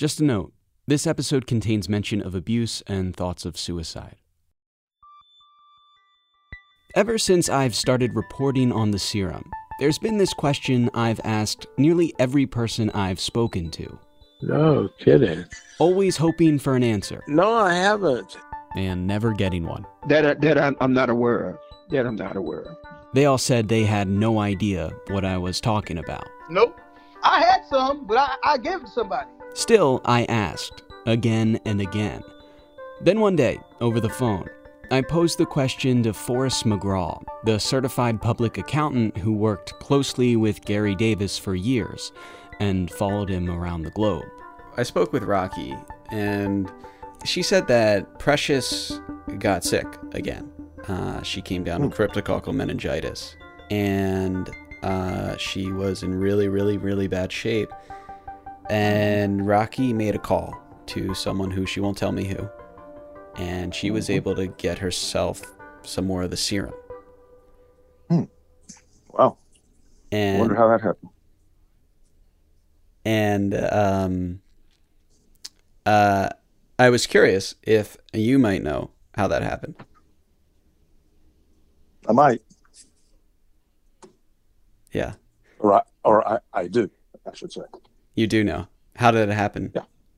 Just a note, this episode contains mention of abuse and thoughts of suicide. Ever since I've started reporting on the serum, there's been this question I've asked nearly every person I've spoken to. No kidding. Always hoping for an answer. No, I haven't. And never getting one. That I'm not aware of. That I'm not aware of. They all said they had no idea what I was talking about. Nope. I had some, but I gave it to somebody. Still, I asked, again and again. Then one day, over the phone, I posed the question to Forrest McGraw, the certified public accountant who worked closely with Gary Davis for years and followed him around the globe. I spoke with Rocky, and she said that Precious got sick again. She came down with cryptococcal meningitis, and she was in really, really, really bad shape. And Rocky made a call to someone who she won't tell me who, and she was able to get herself some more of the serum. Wow. And I wonder how that happened. And I was curious if you might know how that happened. I might. Yeah. Or I do, I should say. You do know. How did it happen?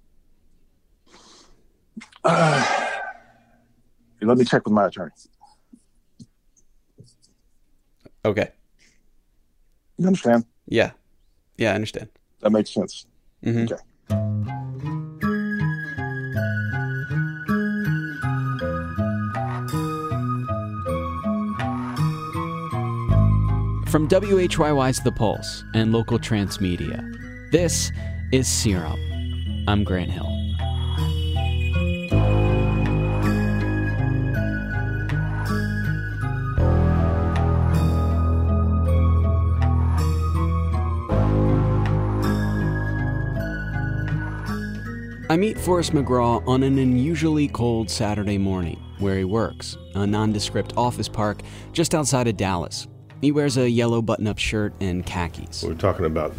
Yeah. Let me check with my attorney. Okay. You understand? Yeah. Yeah, I understand. That makes sense. Mm-hmm. Okay. From WHYY's The Pulse and local transmedia, this is Serum. I'm Grant Hill. I meet Forrest McGraw on an unusually cold Saturday morning where he works, a nondescript office park just outside of Dallas. He wears a yellow button-up shirt and khakis. We're talking about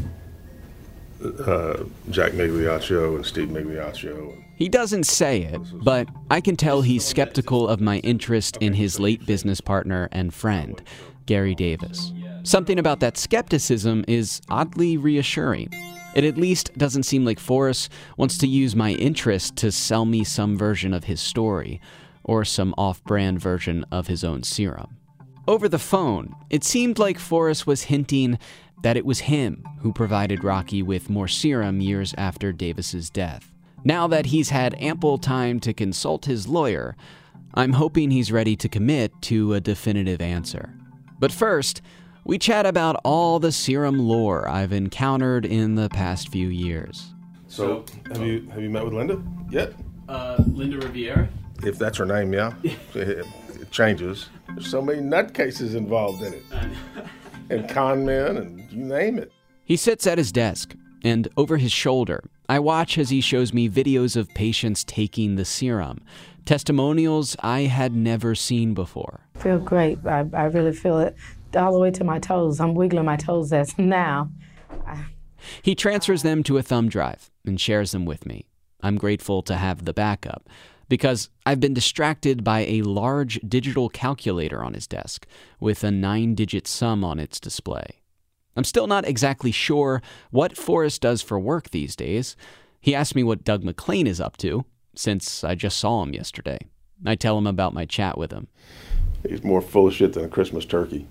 Jack Migliaccio and Steve Migliaccio. He doesn't say it, but I can tell he's skeptical of my interest in his late business partner and friend, Gary Davis. Something about that skepticism is oddly reassuring. It at least doesn't seem like Forrest wants to use my interest to sell me some version of his story, or some off-brand version of his own serum. Over the phone, it seemed like Forrest was hinting that it was him who provided Rocky with more serum years after Davis's death. Now that he's had ample time to consult his lawyer, I'm hoping he's ready to commit to a definitive answer. But first, we chat about all the serum lore I've encountered in the past few years. So, have you met with Linda yet? Linda Riviera? If that's her name, yeah. It changes. There's so many nutcases involved in it. And con men, and you name it. He sits at his desk, and over his shoulder, I watch as he shows me videos of patients taking the serum, testimonials I had never seen before. I feel great. I really feel it all the way to my toes. I'm wiggling my toes as now. He transfers them to a thumb drive and shares them with me. I'm grateful to have the backup, because I've been distracted by a large digital calculator on his desk with a 9-digit sum on its display. I'm still not exactly sure what Forrest does for work these days. He asked me what Doug McClain is up to, since I just saw him yesterday. I tell him about my chat with him. He's more full of shit than a Christmas turkey.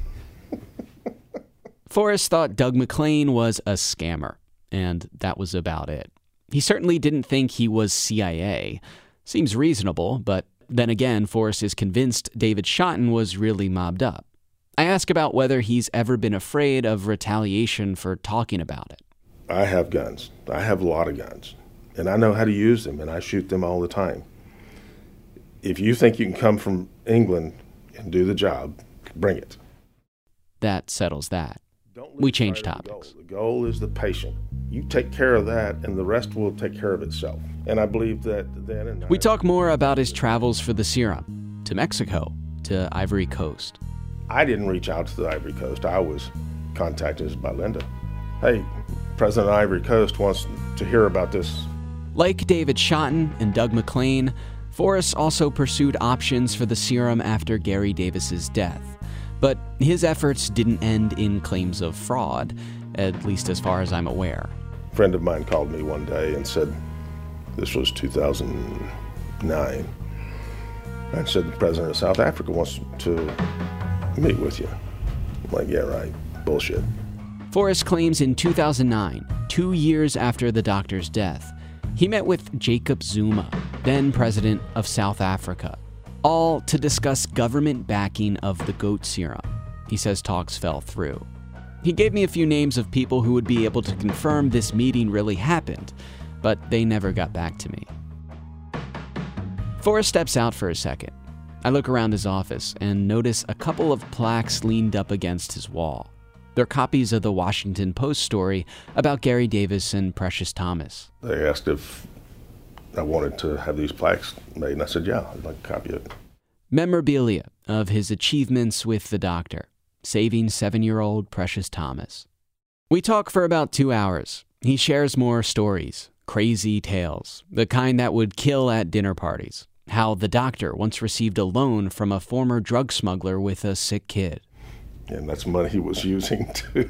Forrest thought Doug McClain was a scammer, and that was about it. He certainly didn't think he was CIA. Seems reasonable, but then again, Forrest is convinced David Schotten was really mobbed up. I ask about whether he's ever been afraid of retaliation for talking about it. I have guns. I have a lot of guns. And I know how to use them, and I shoot them all the time. If you think you can come from England and do the job, bring it. That settles that. We change topics. The goal is the patient. You take care of that, and the rest will take care of itself. And I believe that then... And we talk more about his travels for the serum, to Mexico, to Ivory Coast. I didn't reach out to the Ivory Coast. I was contacted by Linda. Hey, President of Ivory Coast wants to hear about this Like David Schotten and Doug McLean, Forrest also pursued options for the serum after Gary Davis's death. But his efforts didn't end in claims of fraud, at least as far as I'm aware. A friend of mine called me one day and said, this was 2009, and said the president of South Africa wants to meet with you. I'm like, yeah, right, bullshit. Forrest claims in 2009, 2 years after the doctor's death, he met with Jacob Zuma, then president of South Africa, all to discuss government backing of the goat serum. He says talks fell through. He gave me a few names of people who would be able to confirm this meeting really happened, but they never got back to me. Forrest steps out for a second. I look around his office and notice a couple of plaques leaned up against his wall. They're copies of the Washington Post story about Gary Davis and Precious Thomas. They asked if I wanted to have these plaques made, and I said, yeah, I'd like to copy it. Memorabilia of his achievements with the doctor, saving 7-year-old Precious Thomas. We talk for about 2 hours. He shares more stories, crazy tales, the kind that would kill at dinner parties. How the doctor once received a loan from a former drug smuggler with a sick kid. And that's money he was using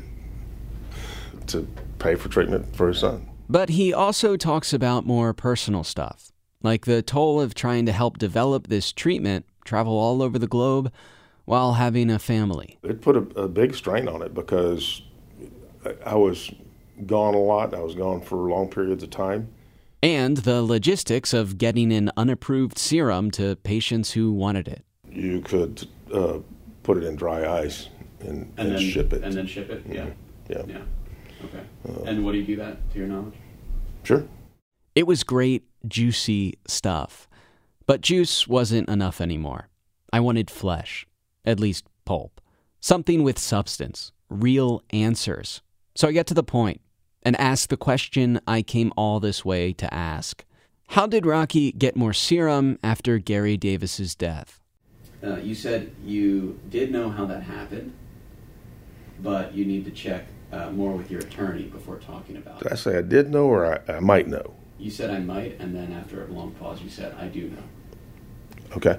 to pay for treatment for his son. But he also talks about more personal stuff, like the toll of trying to help develop this treatment, travel all over the globe, while having a family. It put a big strain on it because I was gone a lot. I was gone for long periods of time. And the logistics of getting an unapproved serum to patients who wanted it. You could put it in dry ice and then ship it. And then ship it? Yeah. Yeah. Okay. And what do you do that, to your knowledge? Sure. It was great, juicy stuff. But juice wasn't enough anymore. I wanted flesh, at least pulp. Something with substance, real answers. So I get to the point and ask the question I came all this way to ask. How did Rocky get more serum after Gary Davis's death? You said you did know how that happened, but you need to check more with your attorney before talking about Did it. I say I did know or I might know? You said I might, and then after a long pause you said I do know. Okay.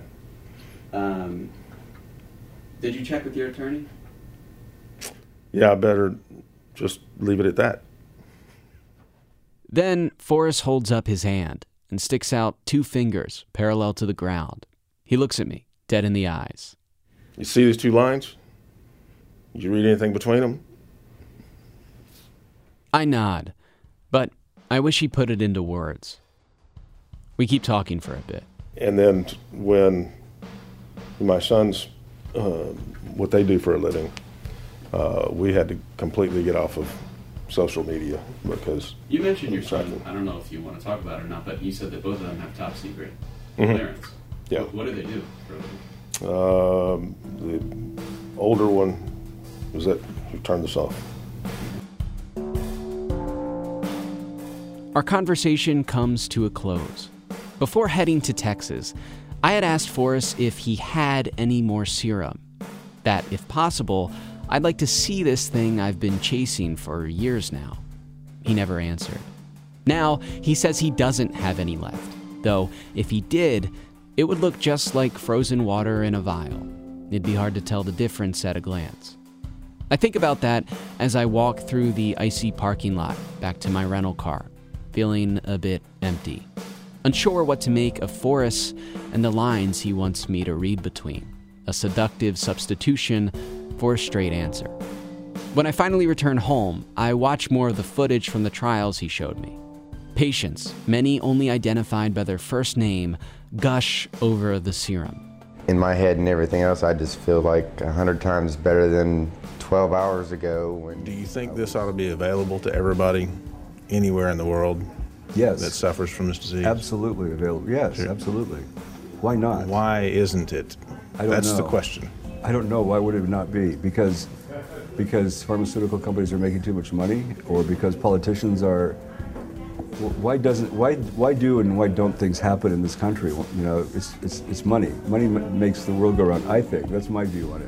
Did you check with your attorney? Yeah, I better just leave it at that. Then Forrest holds up his hand and sticks out 2 fingers parallel to the ground. He looks at me, dead in the eyes. You see these 2 lines? Did you read anything between them? I nod, but I wish he put it into words. We keep talking for a bit. And then when my sons, what they do for a living, we had to completely get off of social media because... You mentioned your son. I don't know if you want to talk about it or not, but you said that both of them have top secret clearance. Yeah. What do they do for a living? The older one was that who turned this off. Our conversation comes to a close. Before heading to Texas, I had asked Forrest if he had any more serum. That, if possible, I'd like to see this thing I've been chasing for years now. He never answered. Now, he says he doesn't have any left, though if he did, it would look just like frozen water in a vial. It'd be hard to tell the difference at a glance. I think about that as I walk through the icy parking lot back to my rental car, feeling a bit empty, unsure what to make of Forrest and the lines he wants me to read between, a seductive substitution for a straight answer. When I finally return home, I watch more of the footage from the trials he showed me. Patients, many only identified by their first name, gush over the serum. In my head and everything else, I just feel like 100 times better than 12 hours ago. Do you think this ought to be available to everybody anywhere in the world Yes. that suffers from this disease? Absolutely available. Yes, Sure. absolutely. Why not? Why isn't it? I don't That's know. the question. I don't know. Why would it not be? Because pharmaceutical companies are making too much money, or because politicians are. Why do and why don't things happen in this country? You know, it's money. Money makes the world go round. I think that's my view on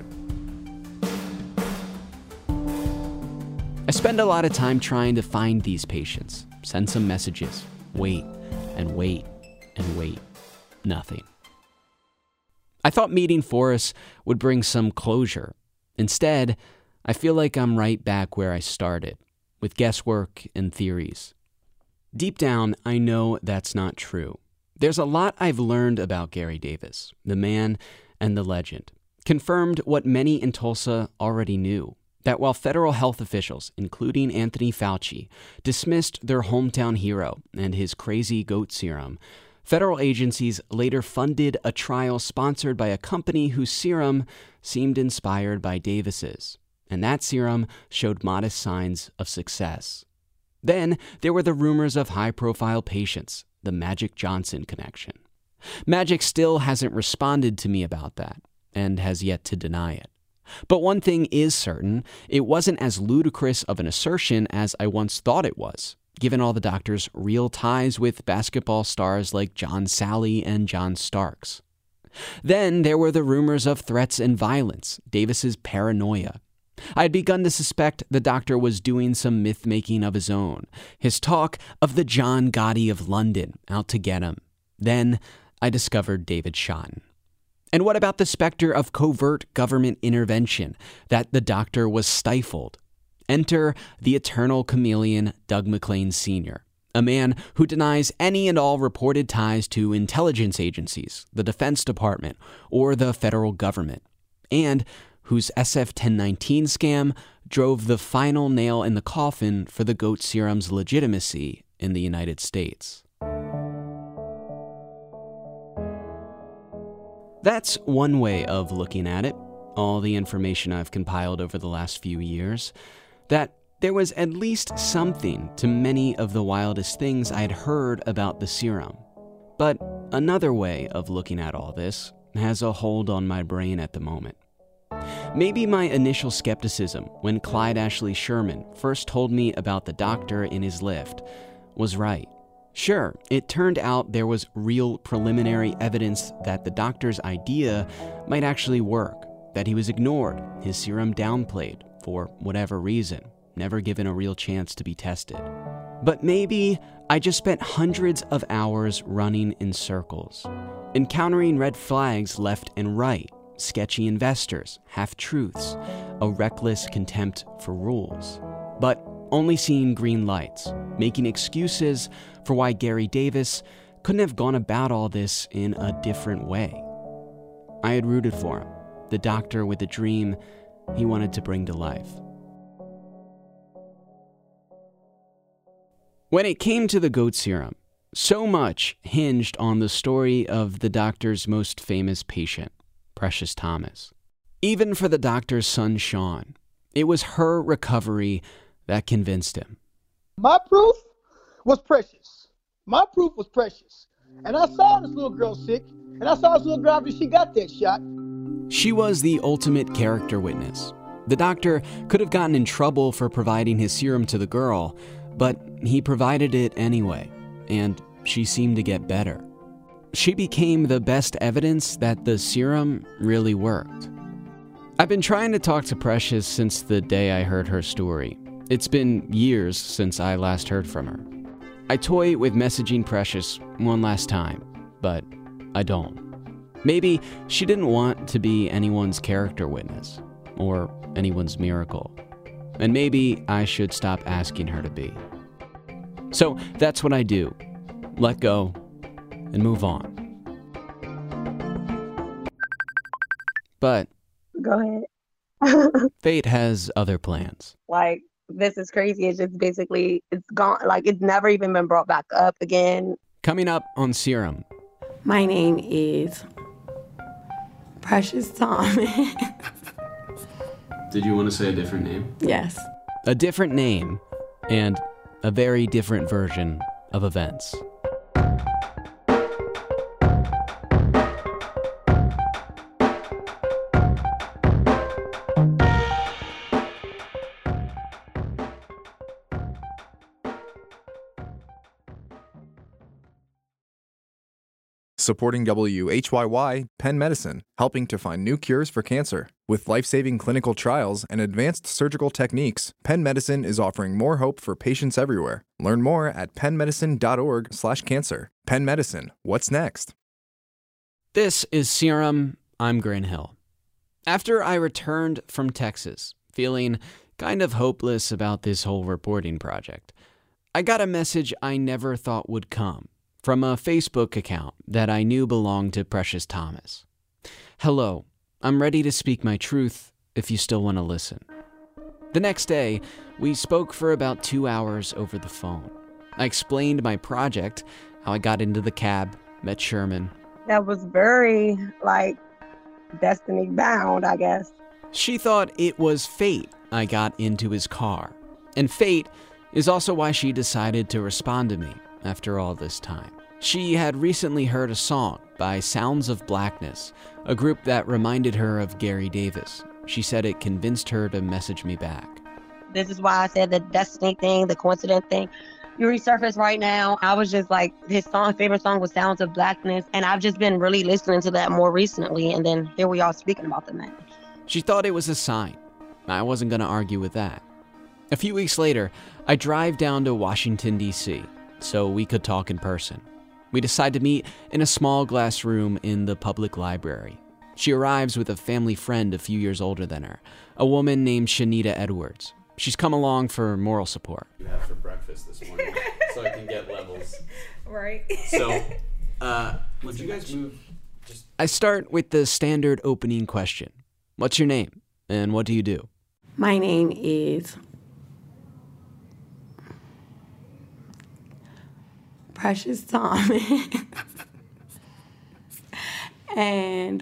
it. I spend a lot of time trying to find these patients, send some messages, Wait and wait and wait. Nothing. I thought meeting Forrest would bring some closure. Instead, I feel like I'm right back where I started, with guesswork and theories. Deep down, I know that's not true. There's a lot I've learned about Gary Davis, the man and the legend. Confirmed what many in Tulsa already knew, that while federal health officials, including Anthony Fauci, dismissed their hometown hero and his crazy goat serum, federal agencies later funded a trial sponsored by a company whose serum seemed inspired by Davis's, and that serum showed modest signs of success. Then there were the rumors of high-profile patients, the Magic Johnson connection. Magic still hasn't responded to me about that, and has yet to deny it. But one thing is certain, it wasn't as ludicrous of an assertion as I once thought it was, given all the doctor's real ties with basketball stars like John Salley and John Starks. Then there were the rumors of threats and violence, Davis's paranoia. I had begun to suspect the doctor was doing some myth-making of his own, his talk of the John Gotti of London out to get him. Then I discovered David Schotten. And what about the specter of covert government intervention, that the doctor was stifled? Enter the eternal chameleon Doug McLean Sr., a man who denies any and all reported ties to intelligence agencies, the Defense Department, or the federal government, and whose SF-1019 scam drove the final nail in the coffin for the goat serum's legitimacy in the United States. That's one way of looking at it, all the information I've compiled over the last few years, that there was at least something to many of the wildest things I'd heard about the serum. But another way of looking at all this has a hold on my brain at the moment. Maybe my initial skepticism when Clyde Ashley Sherman first told me about the doctor in his lift was right. Sure, it turned out there was real preliminary evidence that the doctor's idea might actually work, that he was ignored, his serum downplayed, for whatever reason, never given a real chance to be tested. But maybe I just spent hundreds of hours running in circles, encountering red flags left and right, sketchy investors, half-truths, a reckless contempt for rules, but only seeing green lights, making excuses for why Gary Davis couldn't have gone about all this in a different way. I had rooted for him, the doctor with a dream he wanted to bring to life. When it came to the goat serum, so much hinged on the story of the doctor's most famous patient, Precious Thomas. Even for the doctor's son, Sean, it was her recovery that convinced him. My proof was Precious. My proof was Precious. And I saw this little girl sick, and I saw this little girl after she got that shot. She was the ultimate character witness. The doctor could have gotten in trouble for providing his serum to the girl, but he provided it anyway, and she seemed to get better. She became the best evidence that the serum really worked. I've been trying to talk to Precious since the day I heard her story. It's been years since I last heard from her. I toy with messaging Precious one last time, but I don't. Maybe she didn't want to be anyone's character witness, or anyone's miracle. And maybe I should stop asking her to be. So that's what I do. Let go and move on. But go ahead. Fate has other plans. Like, this is crazy. It's just basically, it's gone. Like, it's never even been brought back up again. Coming up on Serum. My name is Precious Thomas. Did you want to say a different name? Yes. A different name and a very different version of events. Supporting WHYY, Penn Medicine, helping to find new cures for cancer. With life-saving clinical trials and advanced surgical techniques, Penn Medicine is offering more hope for patients everywhere. Learn more at pennmedicine.org/cancer. Penn Medicine, what's next? This is Serum. I'm Grant Hill. After I returned from Texas, feeling kind of hopeless about this whole reporting project, I got a message I never thought would come from a Facebook account that I knew belonged to Precious Thomas. Hello, I'm ready to speak my truth if you still want to listen. The next day, we spoke for about 2 hours over the phone. I explained my project, how I got into the cab, met Sherman. That was very, destiny bound, I guess. She thought it was fate I got into his car. And fate is also why she decided to respond to me after all this time. She had recently heard a song by Sounds of Blackness, a group that reminded her of Gary Davis. She said it convinced her to message me back. This is why I said the destiny thing, the coincidence thing. You resurface right now. I was just his favorite song was Sounds of Blackness, and I've just been really listening to that more recently, and then here we are speaking about the man. She thought it was a sign. I wasn't going to argue with that. A few weeks later, I drive down to Washington, D.C., so we could talk in person. We decide to meet in a small glass room in the public library. She arrives with a family friend a few years older than her, a woman named Shanita Edwards. She's come along for moral support. You have for breakfast this morning, so I can get levels. Right. So, would you guys move? I start with the standard opening question. What's your name, and what do you do? My name is Precious Thomas. And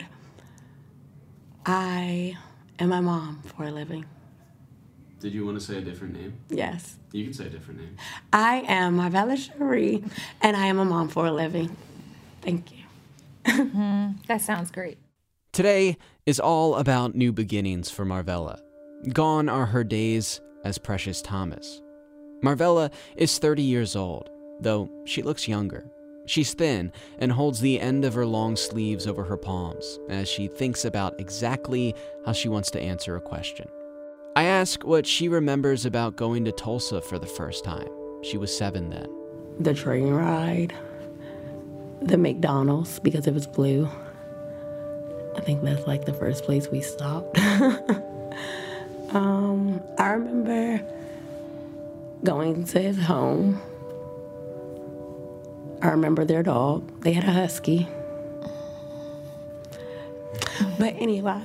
I am my mom for a living. Did you want to say a different name? Yes. You can say a different name. I am Marvella Cherie, and I am a mom for a living. Thank you. That sounds great. Today is all about new beginnings for Marvella. Gone are her days as Precious Thomas. Marvella is 30 years old, though she looks younger. She's thin and holds the end of her long sleeves over her palms as she thinks about exactly how she wants to answer a question. I ask what she remembers about going to Tulsa for the first time. She was 7 then. The train ride, the McDonald's because it was blue. I think that's the first place we stopped. I remember going to his home. I remember their dog. They had a husky. But anyhow,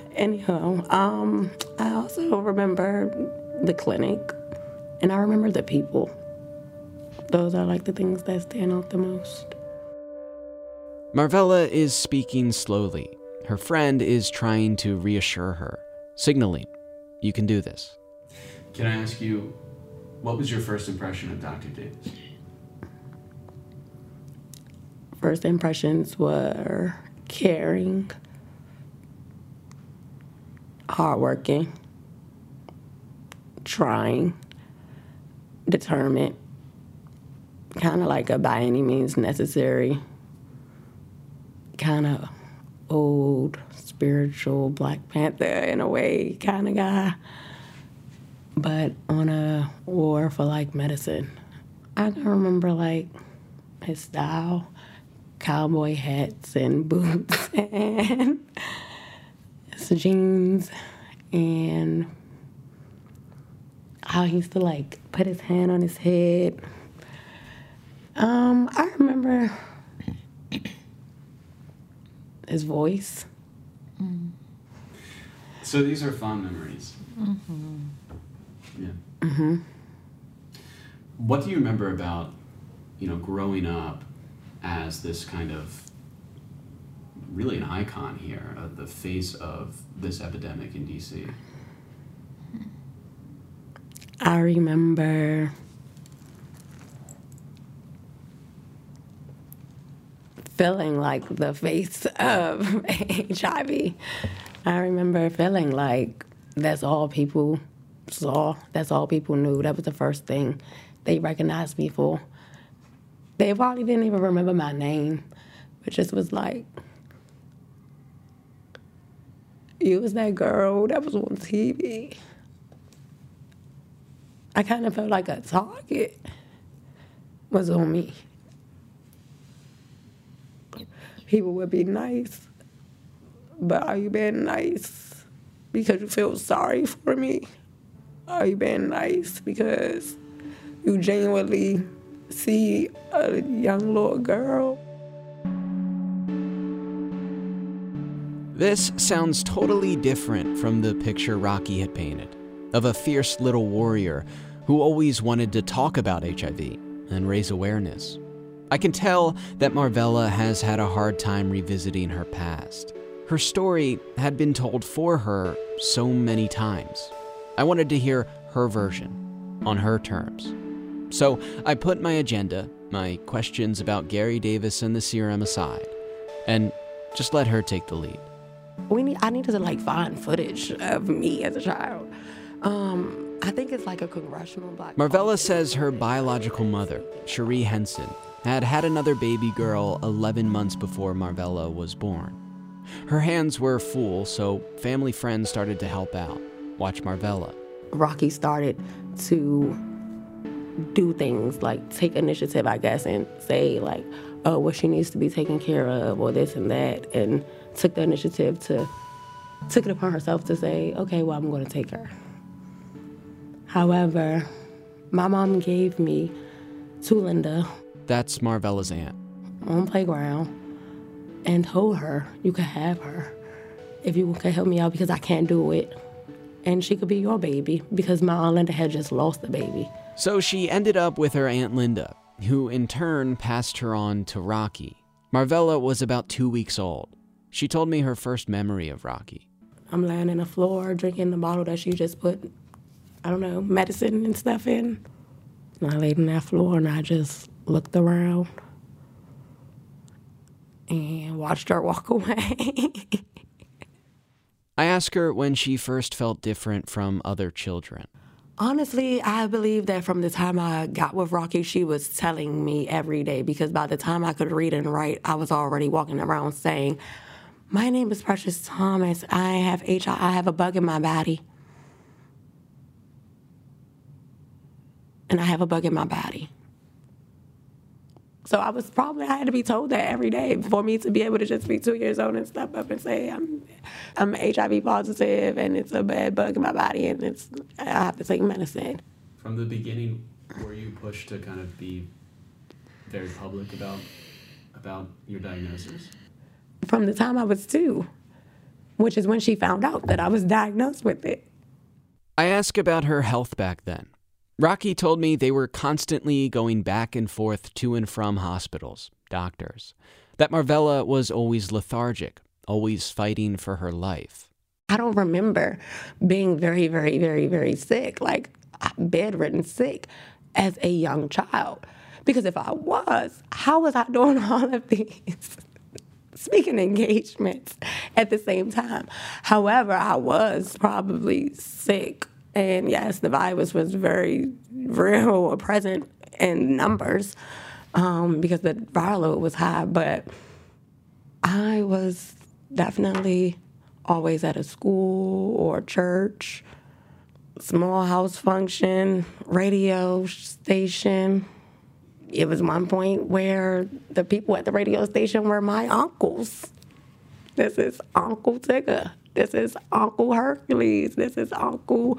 I also remember the clinic, and I remember the people. Those are the things that stand out the most. Marvella is speaking slowly. Her friend is trying to reassure her, signaling, you can do this. Can I ask you, what was your first impression of Dr. Davis? First impressions were caring, hardworking, trying, determined, kind of like a by any means necessary, kind of old, spiritual Black Panther in a way kind of guy, but on a war for medicine. I can remember his style, cowboy hats and boots and his jeans, and how he used to put his hand on his head. I remember his voice. So these are fond memories. Mm-hmm. Yeah. Mm-hmm. What do you remember about, growing up as this kind of really an icon here, the face of this epidemic in D.C.? I remember feeling like the face of HIV. I remember feeling like that's all people saw, that's all people knew. That was the first thing they recognized me for. They probably didn't even remember my name, but just was like, you was that girl that was on TV. I kind of felt like a target was on me. People would be nice, but are you being nice because you feel sorry for me? Are you being nice because you genuinely see a young little girl? This sounds totally different from the picture Rocky had painted of a fierce little warrior who always wanted to talk about HIV and raise awareness. I can tell that Marvella has had a hard time revisiting her past. Her story had been told for her so many times. I wanted to hear her version, on her terms. So I put my agenda, my questions about Gary Davis and the serum aside, and just let her take the lead. I needed to find footage of me as a child. I think it's like a congressional black. Marvella says her biological mother, Cherie Henson, had another baby girl 11 months before Marvella was born. Her hands were full, so family friends started to help out, watch Marvella. Rocky started to do things like take initiative, I guess, and say what she needs to be taken care of or this and that, and took the initiative took it upon herself to say, okay, well, I'm going to take her. However, my mom gave me to Linda. That's Marvella's aunt. On playground, and told her, you can have her if you can help me out because I can't do it. And she could be your baby because my Aunt Linda had just lost the baby. So she ended up with her Aunt Linda, who in turn passed her on to Rocky. Marvella was about 2 weeks old. She told me her first memory of Rocky. I'm laying on the floor drinking the bottle that she just put, medicine and stuff in. And I laid on that floor and I just looked around and watched her walk away. I asked her when she first felt different from other children. Honestly, I believe that from the time I got with Rocky, she was telling me every day, because by the time I could read and write, I was already walking around saying, my name is Precious Thomas. I have HIV. I have a bug in my body. And I have a bug in my body. So I had to be told that every day for me to be able to just be 2 years old and step up and say, I'm HIV positive and it's a bad bug in my body and I have to take medicine. From the beginning, were you pushed to kind of be very public about your diagnosis? From the time I was 2, which is when she found out that I was diagnosed with it. I asked about her health back then. Rocky told me they were constantly going back and forth to and from hospitals, doctors, that Marvella was always lethargic, always fighting for her life. I don't remember being very, very, very, very sick, bedridden sick as a young child. Because if I was, how was I doing all of these speaking engagements at the same time? However, I was probably sick. And yes, the virus was very real or present in numbers because the viral load was high. But I was definitely always at a school or church, small house function, radio station. It was one point where the people at the radio station were my uncles. This is Uncle Tigger. This is Uncle Hercules. This is Uncle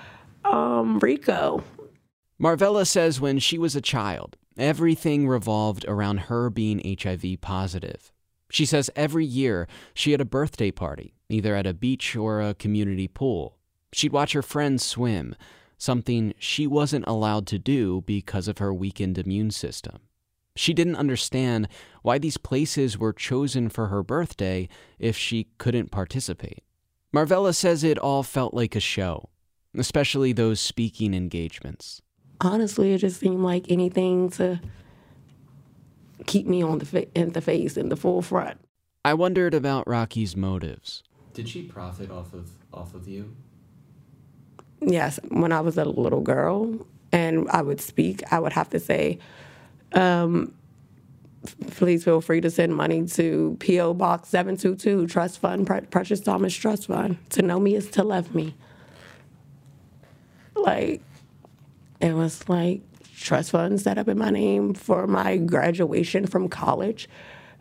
Rico. Marvella says when she was a child, everything revolved around her being HIV positive. She says every year she had a birthday party, either at a beach or a community pool. She'd watch her friends swim, something she wasn't allowed to do because of her weakened immune system. She didn't understand why these places were chosen for her birthday if she couldn't participate. Marvella says it all felt like a show, especially those speaking engagements. Honestly, it just seemed like anything to keep me in the face, in the forefront. I wondered about Rocky's motives. Did she profit off of you? Yes, when I was a little girl and I would speak, I would have to say, please feel free to send money to P.O. Box 722, Trust Fund, Precious Thomas Trust Fund. To know me is to love me. Like, it was like trust fund set up in my name for my graduation from college.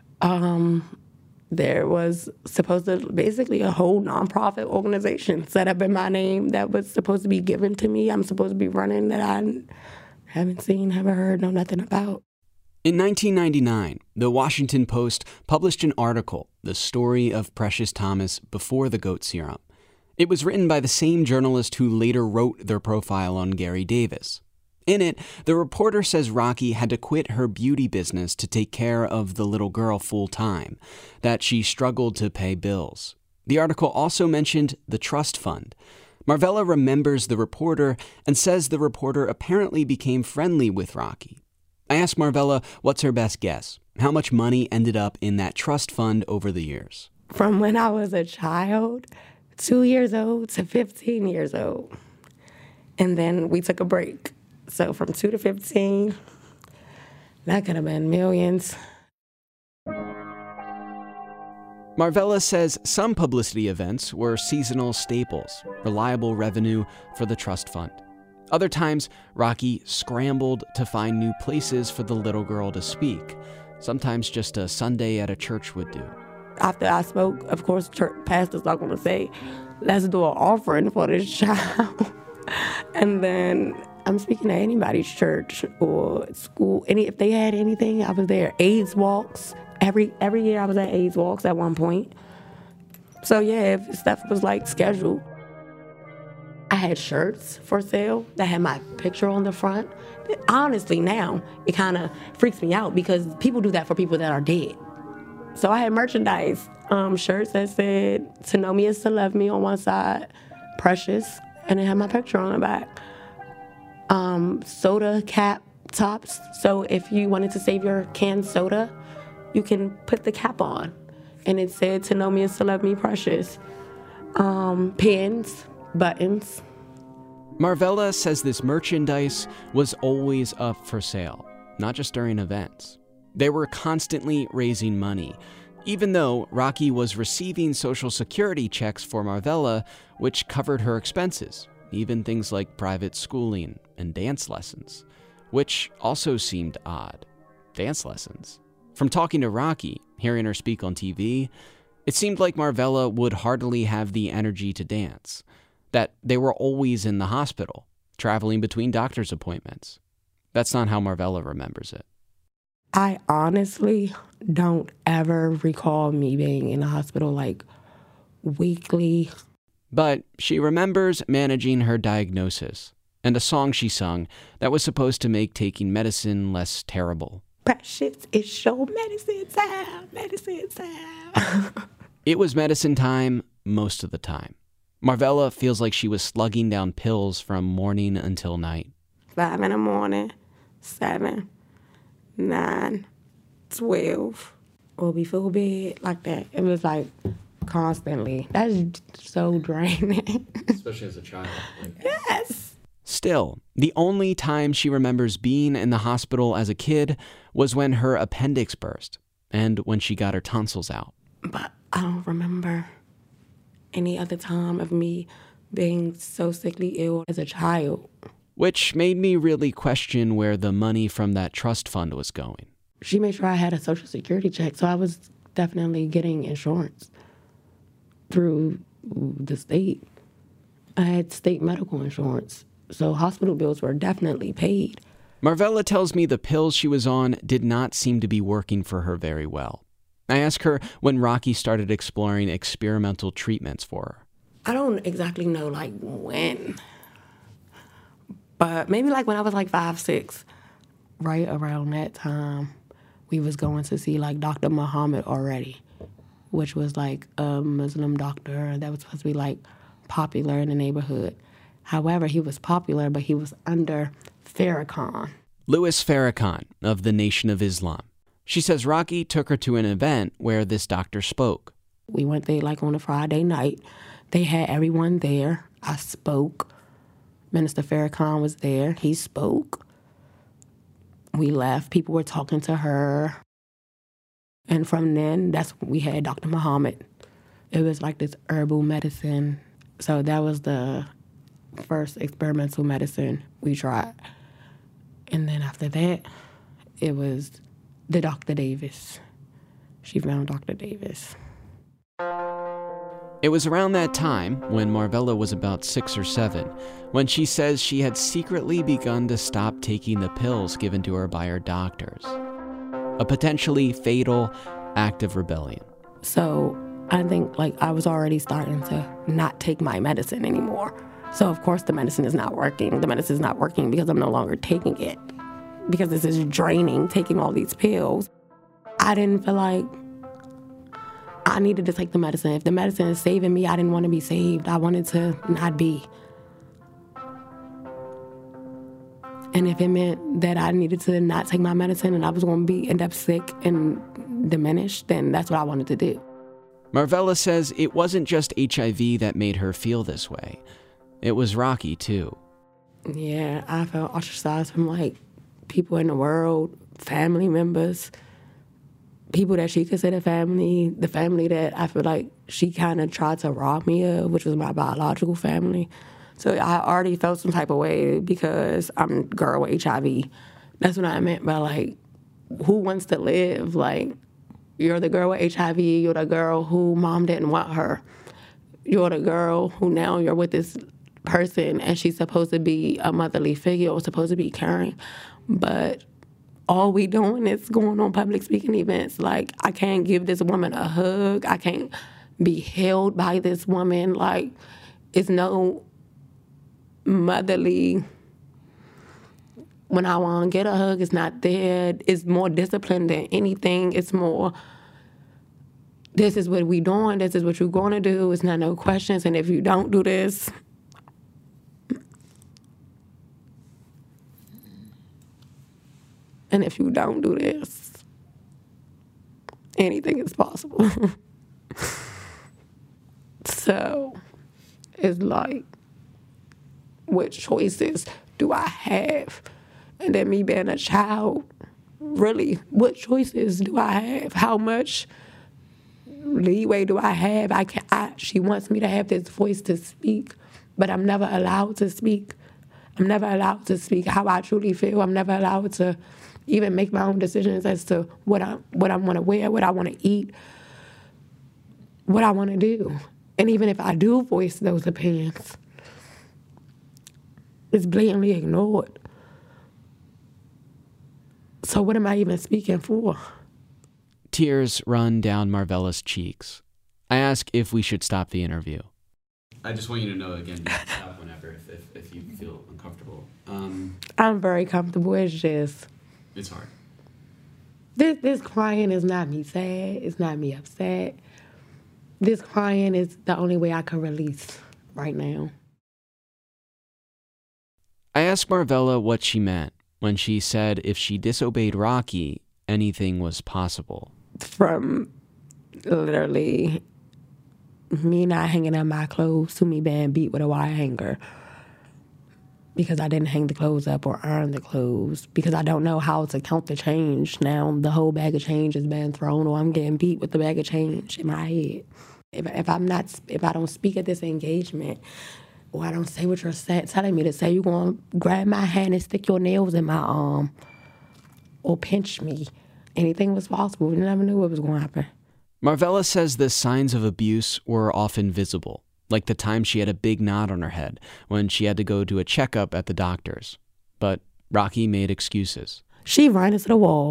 There was supposed to basically a whole nonprofit organization set up in my name that was supposed to be given to me. I'm supposed to be running that I haven't seen, haven't heard, know nothing about. In 1999, the Washington Post published an article, The Story of Precious Thomas Before the Goat Serum. It was written by the same journalist who later wrote their profile on Gary Davis. In it, the reporter says Rocky had to quit her beauty business to take care of the little girl full-time, that she struggled to pay bills. The article also mentioned the trust fund. Marvella remembers the reporter and says the reporter apparently became friendly with Rocky. I asked Marvella what's her best guess, how much money ended up in that trust fund over the years. From when I was a child, 2 years old to 15 years old. And then we took a break. So from 2 to 15, that could have been millions. Marvella says some publicity events were seasonal staples, reliable revenue for the trust fund. Other times, Rocky scrambled to find new places for the little girl to speak. Sometimes just a Sunday at a church would do. After I spoke, of course, church pastor's not going to say, let's do an offering for this child. And then I'm speaking at anybody's church or school. If they had anything, I was there. AIDS walks. Every year I was at AIDS walks at one point. So yeah, if stuff was like scheduled. I had shirts for sale that had my picture on the front. Honestly, now it kind of freaks me out because people do that for people that are dead. So I had merchandise, shirts that said, to know me is to love me on one side, Precious, and it had my picture on the back. Soda cap tops. So if you wanted to save your canned soda, you can put the cap on. And it said, to know me is to love me, Precious. Pins, buttons. Marvella says this merchandise was always up for sale, not just during events. They were constantly raising money, even though Rocky was receiving Social Security checks for Marvella, which covered her expenses, even things like private schooling and dance lessons, which also seemed odd. Dance lessons. From talking to Rocky, hearing her speak on TV, it seemed like Marvella would hardly have the energy to dance, that they were always in the hospital, traveling between doctor's appointments. That's not how Marvella remembers it. I honestly don't ever recall me being in the hospital like weekly. But she remembers managing her diagnosis and a song she sung that was supposed to make taking medicine less terrible. Precious, it's your medicine time, medicine time. It was medicine time most of the time. Marvella feels like she was slugging down pills from morning until night. 5 in the morning, 7, 9, 12, or before bed, like that. It was like constantly. That's so draining. Especially as a child. Yes. Still, the only time she remembers being in the hospital as a kid was when her appendix burst and when she got her tonsils out. But I don't remember any other time of me being so sickly ill as a child. Which made me really question where the money from that trust fund was going. She made sure I had a Social Security check, so I was definitely getting insurance through the state. I had state medical insurance, so hospital bills were definitely paid. Marvella tells me the pills she was on did not seem to be working for her very well. I ask her when Rocky started exploring experimental treatments for her. I don't exactly know like when, but maybe like when I was like 5, 6, right around that time, we was going to see like Dr. Muhammad already, which was like a Muslim doctor that was supposed to be like popular in the neighborhood. However, he was popular, but he was under Farrakhan. Louis Farrakhan of the Nation of Islam. She says Rocky took her to an event where this doctor spoke. We went there like on a Friday night. They had everyone there. I spoke. Minister Farrakhan was there. He spoke. We left. People were talking to her. And from then, that's when we had Dr. Muhammad. It was like this herbal medicine. So that was the first experimental medicine we tried. And then after that, it was the Dr. Davis. She found Dr. Davis. It was around that time, when Marvella was about 6 or 7, when she says she had secretly begun to stop taking the pills given to her by her doctors. A potentially fatal act of rebellion. So I think I was already starting to not take my medicine anymore. So of course the medicine is not working. The medicine is not working because I'm no longer taking it. Because this is draining, taking all these pills. I didn't feel like I needed to take the medicine. If the medicine is saving me, I didn't want to be saved. I wanted to not be. And if it meant that I needed to not take my medicine and I was going to end up sick and diminished, then that's what I wanted to do. Marvella says it wasn't just HIV that made her feel this way. It was Rocky, too. Yeah, I felt ostracized from people in the world, family members, people that she considered family, the family that I feel like she kind of tried to rob me of, which was my biological family. So I already felt some type of way because I'm a girl with HIV. That's what I meant by, who wants to live? You're the girl with HIV. You're the girl who mom didn't want her. You're the girl who now you're with this person and she's supposed to be a motherly figure or supposed to be caring. But all we doing is going on public speaking events. I can't give this woman a hug. I can't be held by this woman. It's no motherly. When I want to get a hug, it's not there. It's more discipline than anything. It's more, this is what we doing. This is what you're going to do. It's not no questions. And if you don't do this, and if you don't do this, anything is possible. So it's what choices do I have? And then me being a child, really, what choices do I have? How much leeway do I have? She wants me to have this voice to speak, but I'm never allowed to speak. I'm never allowed to speak how I truly feel. I'm never allowed to even make my own decisions as to what I want to wear, what I want to eat, what I want to do. And even if I do voice those opinions, it's blatantly ignored. So what am I even speaking for? Tears run down Marvella's cheeks. I ask if we should stop the interview. I just want you to know, again, stop whenever if you feel uncomfortable. I'm very comfortable. It's just... It's hard. This crying is not me sad. It's not me upset. This crying is the only way I can release right now. I asked Marvella what she meant when she said if she disobeyed Rocky, anything was possible. From literally me not hanging up my clothes to me being beat with a wire hanger because I didn't hang the clothes up or iron the clothes, because I don't know how to count the change. Now the whole bag of change has been thrown, or I'm getting beat with the bag of change in my head. If I don't speak at this engagement, or I don't say what you're telling me to say, you're going to grab my hand and stick your nails in my arm or pinch me. Anything was possible. We never knew what was going to happen. Marvella says the signs of abuse were often visible, like the time she had a big knot on her head when she had to go to a checkup at the doctor's. But Rocky made excuses. She ran into the wall.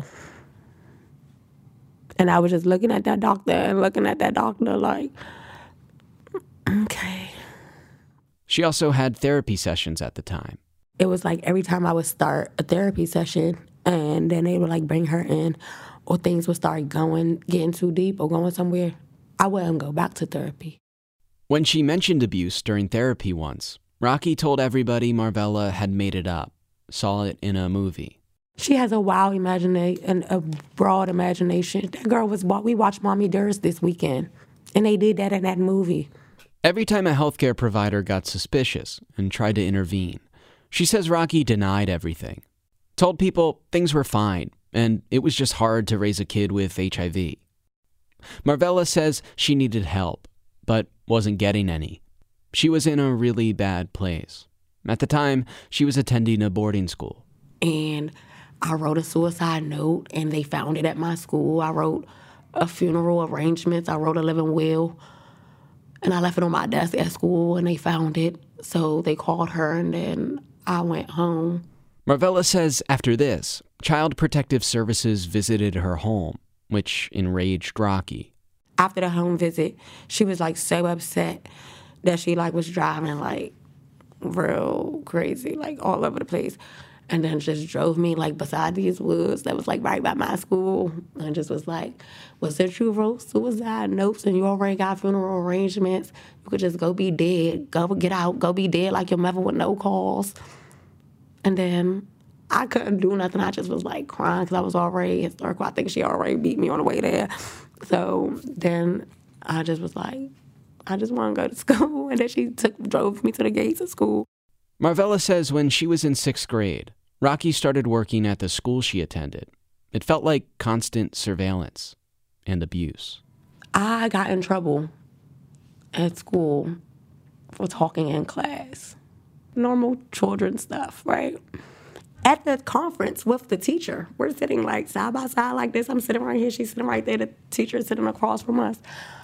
And I was just looking at that doctor like, okay. She also had therapy sessions at the time. It was like every time I would start a therapy session and then they would bring her in, or things would start getting too deep or going somewhere, I wouldn't go back to therapy. When she mentioned abuse during therapy once, Rocky told everybody Marvella had made it up, saw it in a movie. She has a wild imagination and a broad imagination. That girl we watched Mommy Dearest this weekend, and they did that in that movie. Every time a healthcare provider got suspicious and tried to intervene, she says Rocky denied everything. Told people things were fine, and it was just hard to raise a kid with HIV. Marvella says she needed help, but wasn't getting any. She was in a really bad place. At the time, she was attending a boarding school. And I wrote a suicide note, and they found it at my school. I wrote a funeral arrangements. I wrote a living will, and I left it on my desk at school, and they found it. So they called her, and then I went home. Marvella says after this, Child Protective Services visited her home, which enraged Rocky. After the home visit, she was like so upset that she like was driving like real crazy, like all over the place. And then just drove me like beside these woods that was like right by my school. And just was like, was it you wrote suicide notes and you already got funeral arrangements? You could just go be dead. Go get out. Go be dead like your mother with no cause. And then I couldn't do nothing. I just was like crying because I was already hysterical. I think she already beat me on the way there. So then I just was like, I just want to go to school. And then she drove me to the gates of school. Marvella says when she was in 6th grade, Rocky started working at the school she attended. It felt like constant surveillance and abuse. I got in trouble at school for talking in class. Normal children stuff, right? At the conference with the teacher, we're sitting like side by side like this. I'm sitting right here, she's sitting right there. The teacher is sitting across from us.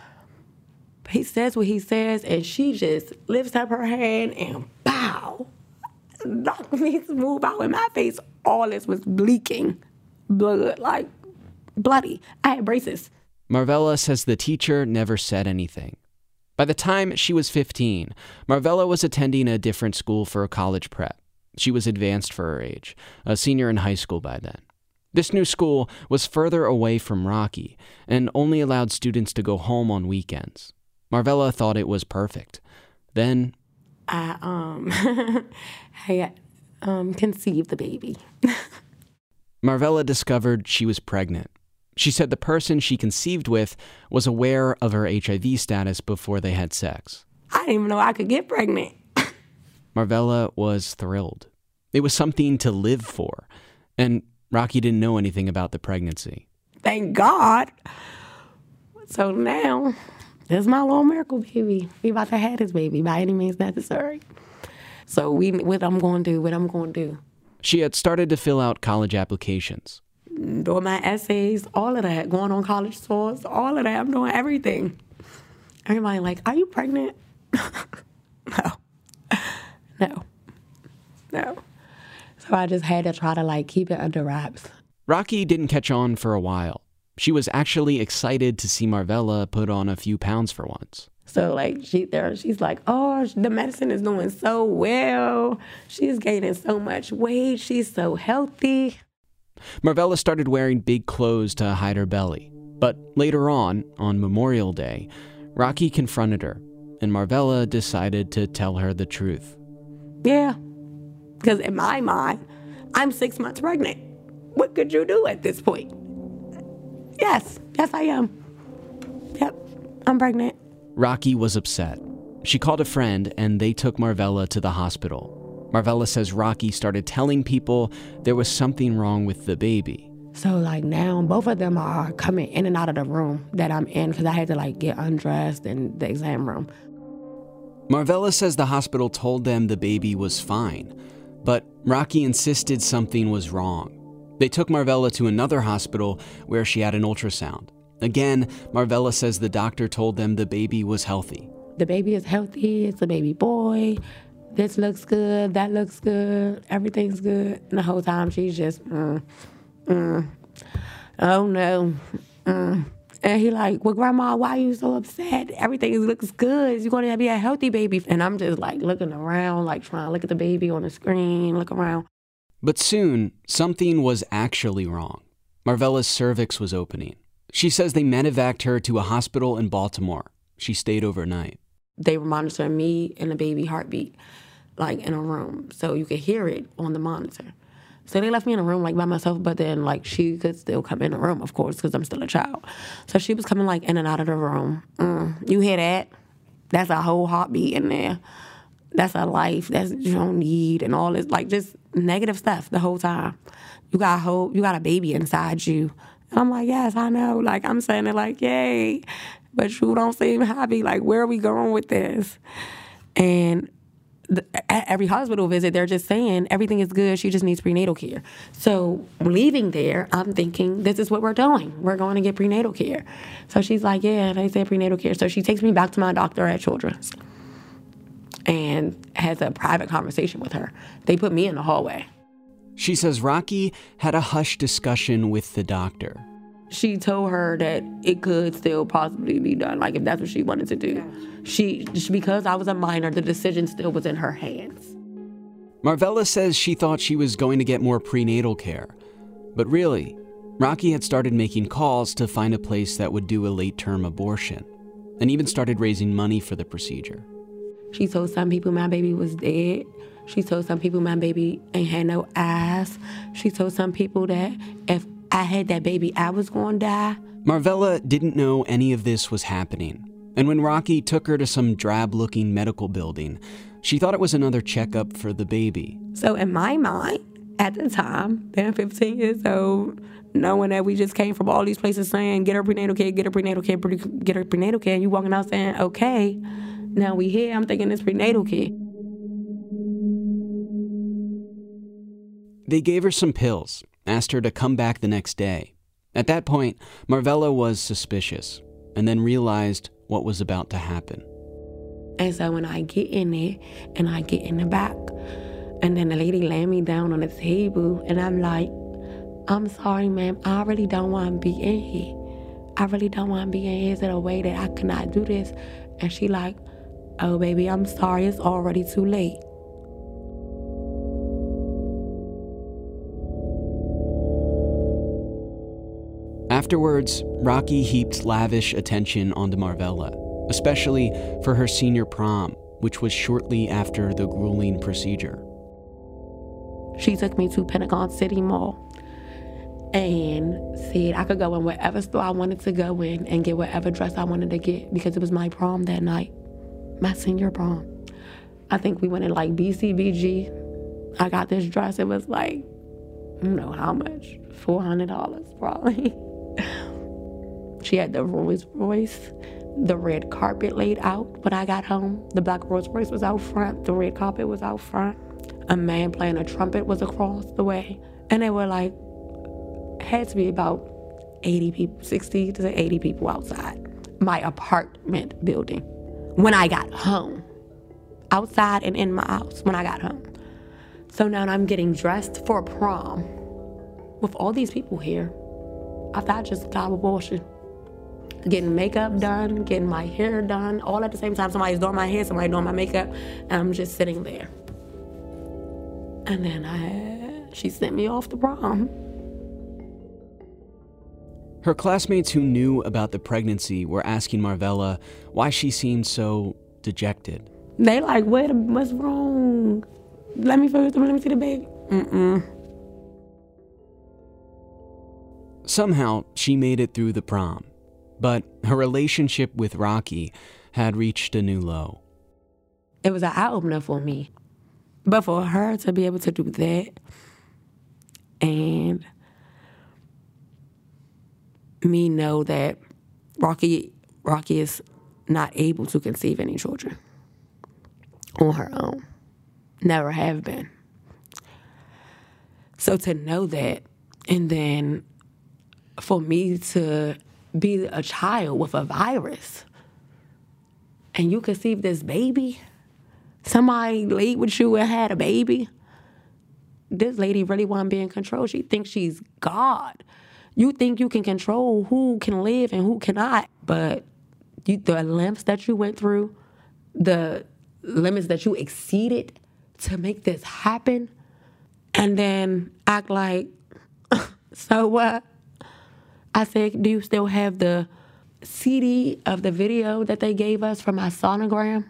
He says what he says, and she just lifts up her hand and pow, knocked me smooth out in my face. All this was bleaking, blood, like bloody. I had braces. Marvella says the teacher never said anything. By the time she was 15, Marvella was attending a different school for a college prep. She was advanced for her age, a senior in high school by then. This new school was further away from Rocky and only allowed students to go home on weekends. Marvella thought it was perfect. Then I conceived the baby. Marvella discovered she was pregnant. She said the person she conceived with was aware of her HIV status before they had sex. I didn't even know I could get pregnant. Marvella was thrilled. It was something to live for. And Rocky didn't know anything about the pregnancy. Thank God. So now, this is my little miracle baby. We about to have this baby by any means necessary. So what I'm going to do. She had started to fill out college applications. Doing my essays, all of that. Going on college tours, all of that. I'm doing everything. Everybody like, are you pregnant? No. So I just had to try to like keep it under wraps. Rocky didn't catch on for a while. She was actually excited to see Marvella put on a few pounds for once. So like she's like, oh, the medicine is doing so well. She's gaining so much weight. She's so healthy. Marvella started wearing big clothes to hide her belly. But later on Memorial Day, Rocky confronted her, and Marvella decided to tell her the truth. Yeah, because in my mind, I'm 6 months pregnant. What could you do at this point? Yes, I am. Yep, I'm pregnant. Rocky was upset. She called a friend, and they took Marvella to the hospital. Marvella says Rocky started telling people there was something wrong with the baby. So like now, both of them are coming in and out of the room that I'm in because I had to like get undressed in the exam room. Marvella says the hospital told them the baby was fine, but Rocky insisted something was wrong. They took Marvella to another hospital where she had an ultrasound. Again, Marvella says the doctor told them the baby was healthy. The baby is healthy. It's a baby boy. This looks good. That looks good. Everything's good. And the whole time she's just, oh no. And he like, well, Grandma, why are you so upset? Everything looks good. You're going to be a healthy baby. And I'm just like looking around, like trying to look at the baby on the screen, look around. But soon, something was actually wrong. Marvella's cervix was opening. She says they medevaced her to a hospital in Baltimore. She stayed overnight. They were monitoring me and the baby heartbeat, like in a room. So you could hear it on the monitor. So they left me in a room like by myself, but then like she could still come in the room, of course, because I'm still a child. So she was coming like in and out of the room. You hear that? That's a whole heartbeat in there. That's a life that you don't need and all this, like just negative stuff the whole time. You got a baby inside you And I'm like, yes, I know. Like, I'm saying it like, yay. But you don't seem happy. Like, where are we going with this? And at every hospital visit, they're just saying everything is good. She just needs prenatal care. So leaving there, I'm thinking, this is what we're doing. We're going to get prenatal care. So she's like, yeah, they said prenatal care. So she takes me back to my doctor at Children's and has a private conversation with her. They put me in the hallway. She says Rocky had a hushed discussion with the doctor. She told her that it could still possibly be done, like if that's what she wanted to do. Because I was a minor, the decision still was in her hands. Marvella says she thought she was going to get more prenatal care. But really, Rocky had started making calls to find a place that would do a late-term abortion, and even started raising money for the procedure. She told some people my baby was dead. She told some people my baby ain't had no ass. She told some people that if I had that baby, I was going to die. Marvella didn't know any of this was happening. And when Rocky took her to some drab-looking medical building, she thought it was another checkup for the baby. So in my mind, at the time, being 15 years old, knowing that we just came from all these places saying, get her prenatal care, get her prenatal care, get her prenatal care, and you walking out saying, okay, now we here, I'm thinking it's prenatal care. They gave her some pills, asked her to come back the next day. At that point, Marvella was suspicious, and then realized what was about to happen. And so when I get in there, and I get in the back, and then the lady laid me down on the table, and I'm like, I'm sorry, ma'am, I really don't want to be in here. I really don't want to be in here. Is there a way that I cannot do this? And she like, oh, baby, I'm sorry, it's already too late. Afterwards, Rocky heaped lavish attention onto Marvella, especially for her senior prom, which was shortly after the grueling procedure. She took me to Pentagon City Mall and said I could go in whatever store I wanted to go in and get whatever dress I wanted to get because it was my prom that night, my senior prom. I think we went in like BCBG. I got this dress. It was like, I don't know how much, $400 probably. She had the Rolls Royce, the red carpet laid out when I got home. The black Rolls Royce was out front. The red carpet was out front. A man playing a trumpet was across the way. And they were like, had to be about 80 people, 60 to 80 people outside my apartment building when I got home. Outside and in my house when I got home. So now I'm getting dressed for a prom with all these people here. I thought I just got an abortion. Getting makeup done, getting my hair done, all at the same time. Somebody's doing my hair, somebody doing my makeup, and I'm just sitting there. And then she sent me off to prom. Her classmates who knew about the pregnancy were asking Marvella why she seemed so dejected. They like, what's wrong? Let me see the baby. Somehow, she made it through the prom, but her relationship with Rocky had reached a new low. It was an eye-opener for me. But for her to be able to do that and me know that Rocky is not able to conceive any children on her own. Never have been. So to know that, and then for me to be a child with a virus, and you conceive this baby, somebody laid with you and had a baby, this lady really want to be in control. She thinks she's God. You think you can control who can live and who cannot, but the lengths that you went through, the limits that you exceeded to make this happen, and then act like, so what? I said, do you still have the CD of the video that they gave us from my sonogram?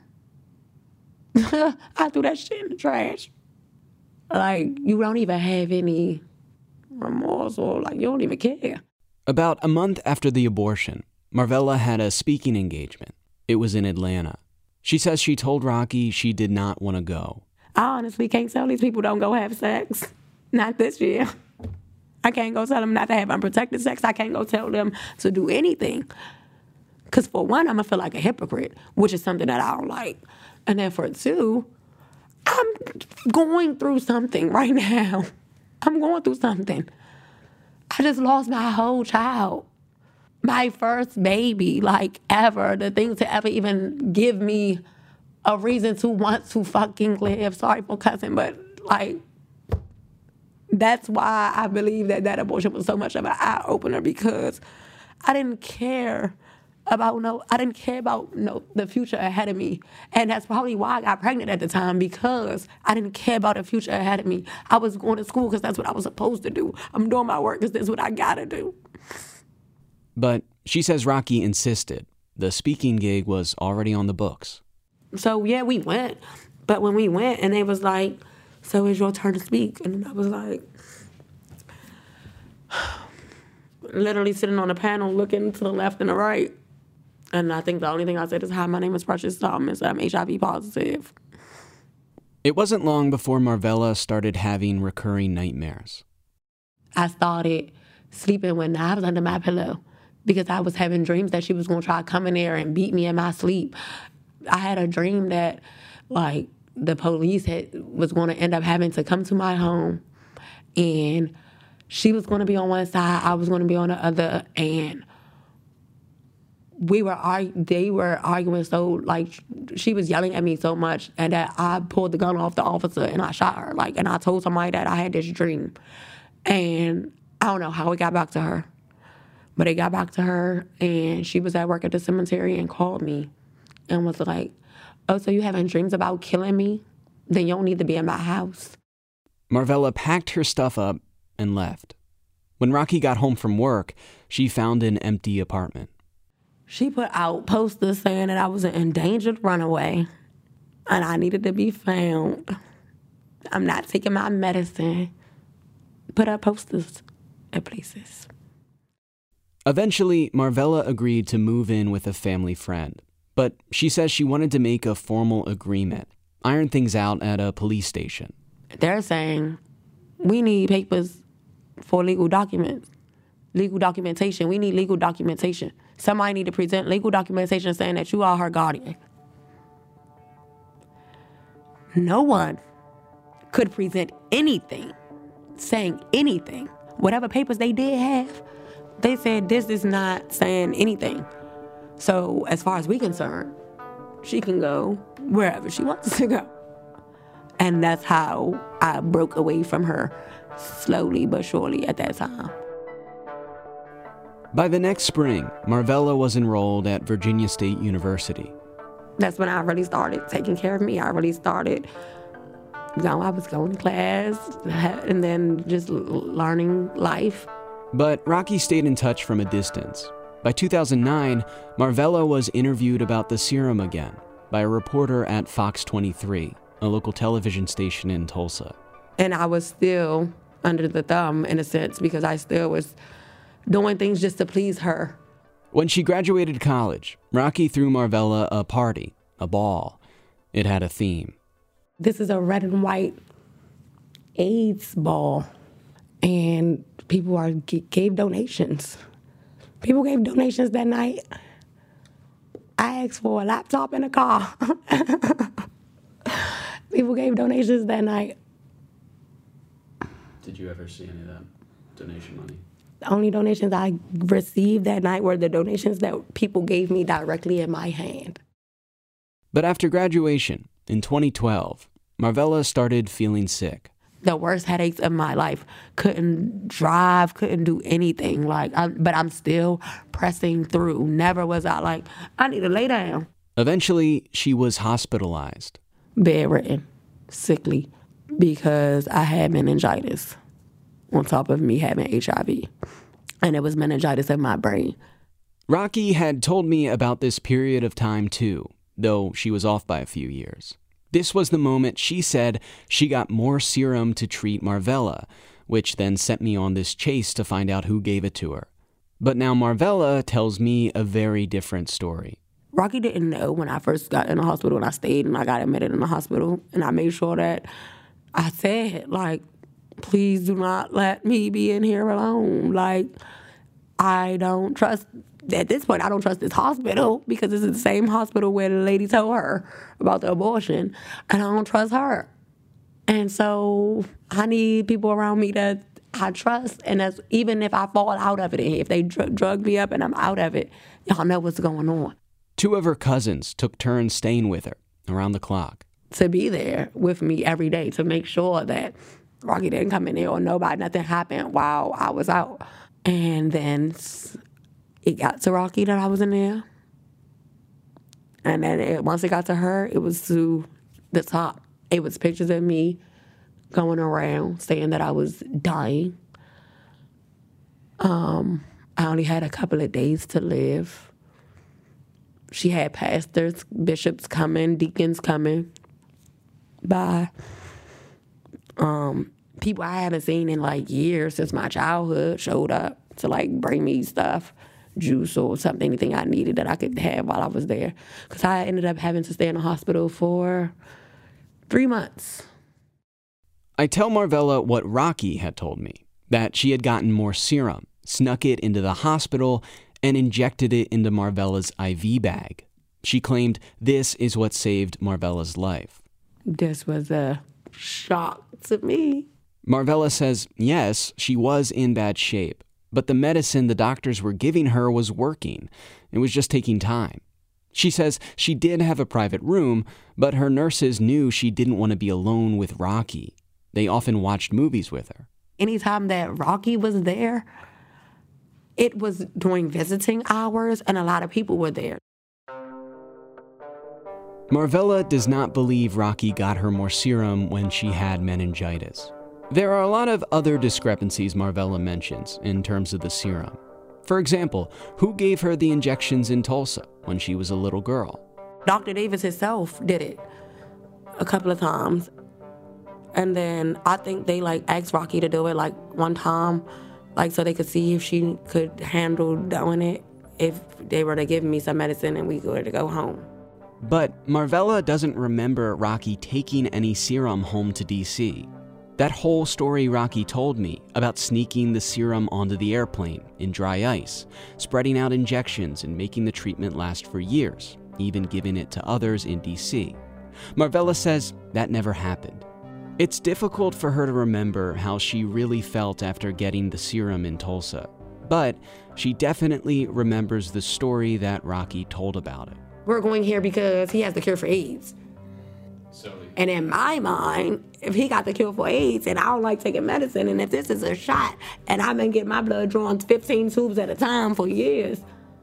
I threw that shit in the trash. Like, you don't even have any remorse or, like, you don't even care. About a month after the abortion, Marvella had a speaking engagement. It was in Atlanta. She says she told Rocky she did not want to go. I honestly can't tell these people don't go have sex. Not this year. I can't go tell them not to have unprotected sex. I can't go tell them to do anything. Because for one, I'm going to feel like a hypocrite, which is something that I don't like. And then for two, I'm going through something right now. I'm going through something. I just lost my whole child. My first baby, like, ever. The thing to ever even give me a reason to want to fucking live. Sorry for cussing, but, like, that's why I believe that abortion was so much of an eye-opener, because I didn't care about the future ahead of me. And that's probably why I got pregnant at the time, because I didn't care about the future ahead of me. I was going to school because that's what I was supposed to do. I'm doing my work because that's what I gotta do. But she says Rocky insisted. The speaking gig was already on the books. So, yeah, we went. But when we went, and they was like, so it's your turn to speak. And I was like, literally sitting on a panel looking to the left and the right. And I think the only thing I said is, hi, my name is Precious Thomas. I'm HIV positive. It wasn't long before Marvella started having recurring nightmares. I started sleeping with knives under my pillow because I was having dreams that she was going to try to come in there and beat me in my sleep. I had a dream that, like, the police was going to end up having to come to my home, and she was going to be on one side, I was going to be on the other, and they were arguing so, like, she was yelling at me so much, and that I pulled the gun off the officer and I shot her, like, and I told somebody that I had this dream, and I don't know how it got back to her, but it got back to her, and she was at work at the cemetery and called me and was like, oh, so you having dreams about killing me? Then you don't need to be in my house. Marvella packed her stuff up and left. When Rocky got home from work, she found an empty apartment. She put out posters saying that I was an endangered runaway and I needed to be found. I'm not taking my medicine. Put up posters at places. Eventually, Marvella agreed to move in with a family friend. But she says she wanted to make a formal agreement, iron things out at a police station. They're saying, we need papers for legal documents, legal documentation. We need legal documentation. Somebody need to present legal documentation saying that you are her guardian. No one could present anything, saying anything. Whatever papers they did have, they said this is not saying anything. So as far as we're concerned, she can go wherever she wants to go. And that's how I broke away from her, slowly but surely at that time. By the next spring, Marvella was enrolled at Virginia State University. That's when I really started taking care of me. I really started, I was going to class and then just learning life. But Rocky stayed in touch from a distance. By 2009, Marvella was interviewed about the serum again by a reporter at Fox 23, a local television station in Tulsa. And I was still under the thumb, in a sense, because I still was doing things just to please her. When she graduated college, Rocky threw Marvella a party, a ball. It had a theme. This is a red and white AIDS ball, and people gave donations. People gave donations that night. I asked for a laptop and a car. People gave donations that night. Did you ever see any of that donation money? The only donations I received that night were the donations that people gave me directly in my hand. But after graduation, in 2012, Marvella started feeling sick. The worst headaches of my life. Couldn't drive, couldn't do anything. But I'm still pressing through. Never was I like, I need to lay down. Eventually, she was hospitalized. Bedridden, sickly, because I had meningitis on top of me having HIV. And it was meningitis in my brain. Rocky had told me about this period of time too, though she was off by a few years. This was the moment she said she got more serum to treat Marvella, which then sent me on this chase to find out who gave it to her. But now Marvella tells me a very different story. Rocky didn't know when I first got in the hospital, and I stayed and I got admitted in the hospital, and I made sure that I said, like, please do not let me be in here alone. Like, I don't trust, at this point, I don't trust this hospital because this is the same hospital where the lady told her about the abortion, and I don't trust her. And so I need people around me that I trust, and that's even if I fall out of it, if they drug me up and I'm out of it, y'all know what's going on. 2 of her cousins took turns staying with her around the clock. To be there with me every day to make sure that Rocky didn't come in there or nothing happened while I was out. And then it got to Rocky that I was in there. And then once it got to her, it was to the top. It was pictures of me going around saying that I was dying. I only had a couple of days to live. She had pastors, bishops coming, deacons coming by. People I haven't seen in like years since my childhood showed up to like bring me stuff, juice or something, anything I needed that I could have while I was there. Because I ended up having to stay in the hospital for 3 months. I tell Marvella what Rocky had told me, that she had gotten more serum, snuck it into the hospital, and injected it into Marvella's IV bag. She claimed this is what saved Marvella's life. This was a shock to me. Marvella says, yes, she was in bad shape, but the medicine the doctors were giving her was working. It was just taking time. She says she did have a private room, but her nurses knew she didn't want to be alone with Rocky. They often watched movies with her. Anytime that Rocky was there, it was during visiting hours, and a lot of people were there. Marvella does not believe Rocky got her more serum when she had meningitis. There are a lot of other discrepancies Marvella mentions in terms of the serum. For example, who gave her the injections in Tulsa when she was a little girl? Dr. Davis himself did it a couple of times. And then I think they like asked Rocky to do it like one time, like so they could see if she could handle doing it, if they were to give me some medicine and we were to go home. But Marvella doesn't remember Rocky taking any serum home to D.C. That whole story Rocky told me about sneaking the serum onto the airplane in dry ice, spreading out injections and making the treatment last for years, even giving it to others in D.C. Marvella says that never happened. It's difficult for her to remember how she really felt after getting the serum in Tulsa, but she definitely remembers the story that Rocky told about it. We're going here because he has the cure for AIDS. And in my mind, if he got the cure for AIDS and I don't like taking medicine, and if this is a shot and I've been getting my blood drawn 15 tubes at a time for years,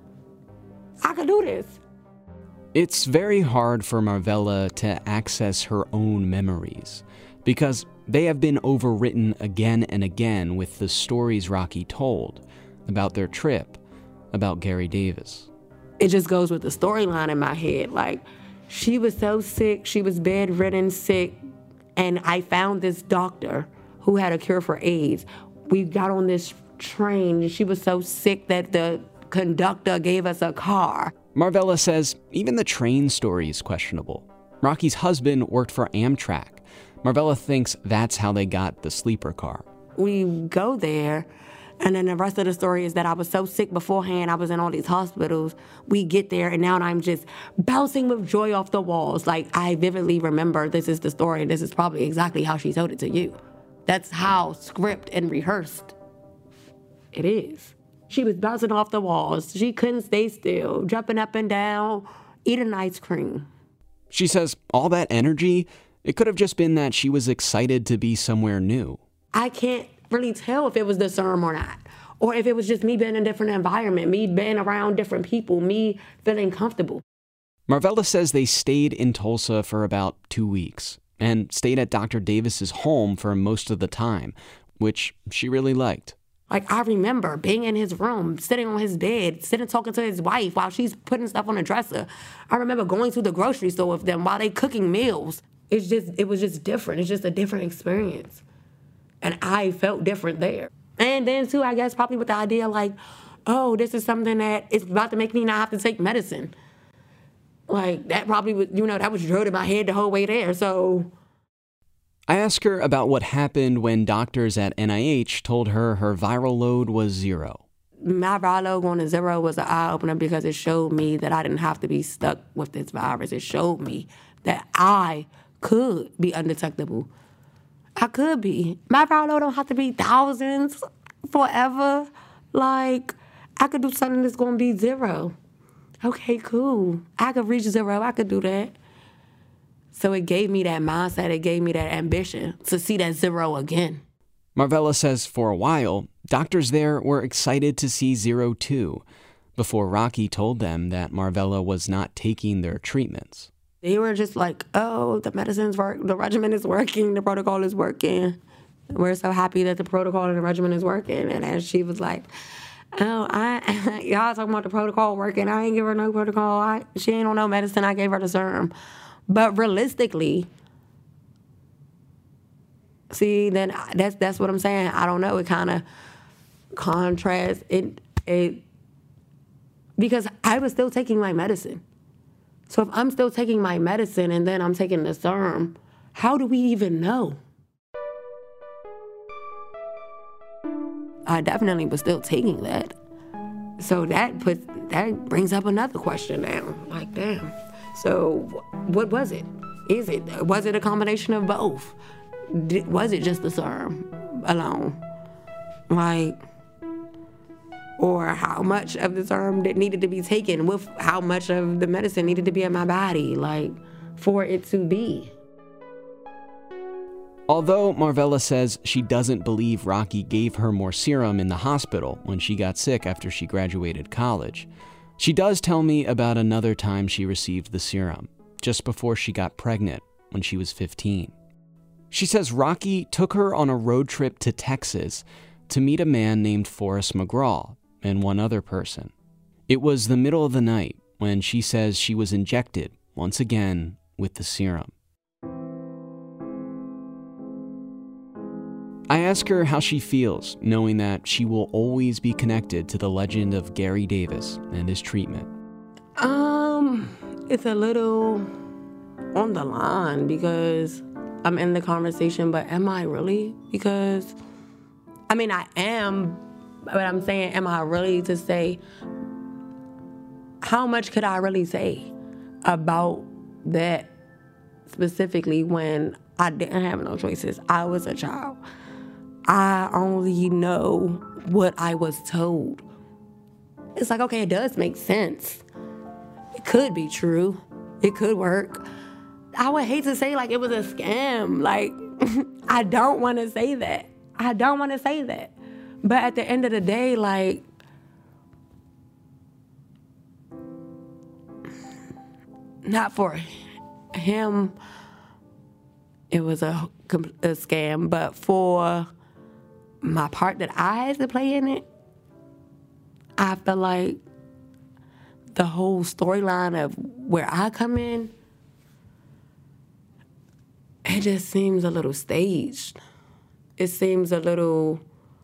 I could do this. It's very hard for Marvella to access her own memories because they have been overwritten again and again with the stories Rocky told about their trip, about Gary Davis. It just goes with the storyline in my head. Like, she was so sick, she was bedridden sick, and I found this doctor who had a cure for AIDS. We got on this train, and she was so sick that the conductor gave us a car. Marvella says even the train story is questionable. Rocky's husband worked for Amtrak. Marvella thinks that's how they got the sleeper car. We go there, and then the rest of the story is that I was so sick beforehand, I was in all these hospitals. We get there, and now I'm just bouncing with joy off the walls. Like, I vividly remember this is the story, and this is probably exactly how she told it to you. That's how script and rehearsed it is. She was bouncing off the walls. She couldn't stay still, jumping up and down, eating ice cream. She says all that energy, it could have just been that she was excited to be somewhere new. I can't really tell if it was the serum or not, or if it was just me being in a different environment, me being around different people, me feeling comfortable. Marvella says they stayed in Tulsa for about 2 weeks and stayed at Dr. Davis's home for most of the time, which she really liked. Like, I remember being in his room, sitting on his bed, sitting talking to his wife while she's putting stuff on the dresser. I remember going to the grocery store with them while they cooking meals. It was just different. It's just a different experience. And I felt different there. And then, too, I guess probably with the idea like, oh, this is something that is about to make me not have to take medicine. Like, that probably was, that was drilled in my head the whole way there, so. I ask her about what happened when doctors at NIH told her her viral load was 0. My viral load going to 0 was an eye-opener because it showed me that I didn't have to be stuck with this virus. It showed me that I could be undetectable. I could be. My viral load don't have to be thousands forever. Like, I could do something that's going to be 0. Okay, cool. I could reach 0. I could do that. So it gave me that mindset. It gave me that ambition to see that 0 again. Marvella says for a while, doctors there were excited to see 0 too, before Rocky told them that Marvella was not taking their treatments. They were just like, oh, the medicines work, the regimen is working, the protocol is working. We're so happy that the protocol and the regimen is working. And then she was like, oh, y'all talking about the protocol working. I ain't give her no protocol. She ain't on no medicine. I gave her the serum. But realistically, see, then that's what I'm saying. I don't know. It kind of contrasts it because I was still taking my medicine. So if I'm still taking my medicine and then I'm taking the serum, how do we even know? I definitely was still taking that. So that brings up another question now. Like, damn. So what was it? Was it a combination of both? Was it just the serum alone? Like, or how much of the serum that needed to be taken with how much of the medicine needed to be in my body, like, for it to be? Although Marvella says she doesn't believe Rocky gave her more serum in the hospital when she got sick after she graduated college, she does tell me about another time she received the serum, just before she got pregnant when she was 15. She says Rocky took her on a road trip to Texas to meet a man named Forrest McGraw and one other person. It was the middle of the night when she says she was injected, once again, with the serum. I ask her how she feels, knowing that she will always be connected to the legend of Gary Davis and his treatment. It's a little on the line because I'm in the conversation, but am I really? Because, I mean, I am, but I'm saying, am I really to say, how much could I really say about that specifically when I didn't have no choices? I was a child. I only know what I was told. It's like, okay, it does make sense. It could be true. It could work. I would hate to say like it was a scam. Like, I don't want to say that. I don't want to say that. But at the end of the day, like, not for him, it was a scam, but for my part that I had to play in it, I feel like the whole storyline of where I come in, it just seems a little staged. It seems a little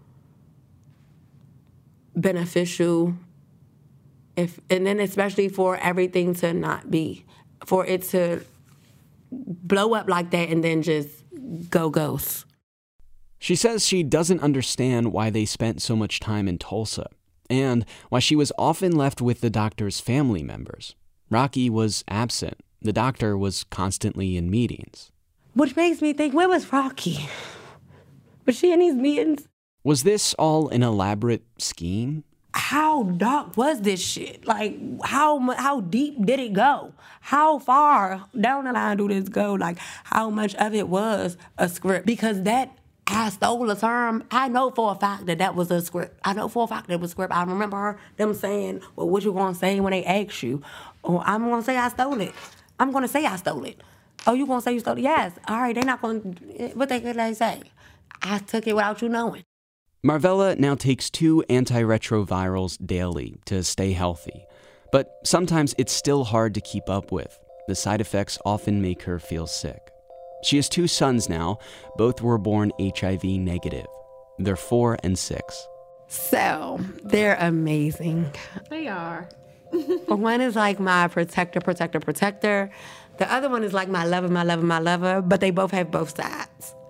beneficial, and then especially for everything to not be, for it to blow up like that and then just go ghost. She says she doesn't understand why they spent so much time in Tulsa, and why she was often left with the doctor's family members. Rocky was absent. The doctor was constantly in meetings. Which makes me think, where was Rocky? Was she in these meetings? Was this all an elaborate scheme? How dark was this shit? Like, how deep did it go? How far down the line do this go? Like, how much of it was a script? Because I stole a term. I know for a fact that was a script. I know for a fact that was a script. I remember them saying, well, what you gonna say when they ask you? Oh, I'm gonna say I stole it. I'm gonna say I stole it. Oh, you gonna say you stole it? Yes. All right, they're not gonna, what they say? I took it without you knowing. Marvella now takes 2 antiretrovirals daily to stay healthy, but sometimes it's still hard to keep up with. The side effects often make her feel sick. She has 2 sons now. Both were born HIV negative. They're 4 and 6. So, they're amazing. They are. One is like my protector. The other one is like my lover, but they both have both sides.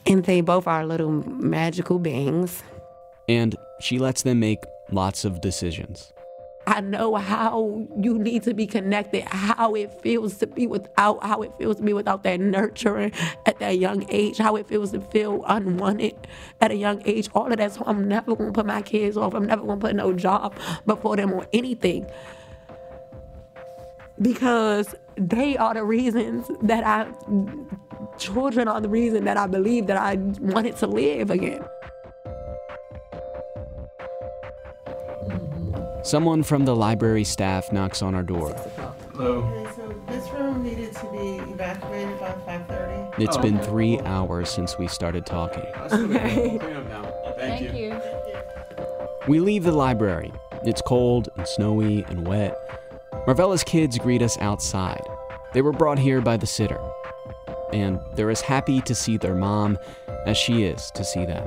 And they both are little magical beings. And she lets them make lots of decisions. I know how you need to be connected, how it feels to be without that nurturing at that young age, how it feels to feel unwanted at a young age, all of that. So I'm never going to put my kids off. I'm never going to put no job before them or anything. Because they are the reasons children are the reason that I believe that I wanted to live again. Someone from the library staff knocks on our door. Hello. Okay, so this room needed to be evacuated by 5:30. It's been 3 hours since we started talking. Okay. Clean up now. Thank you. We leave the library. It's cold and snowy and wet. Marvella's kids greet us outside. They were brought here by the sitter. And they're as happy to see their mom as she is to see them.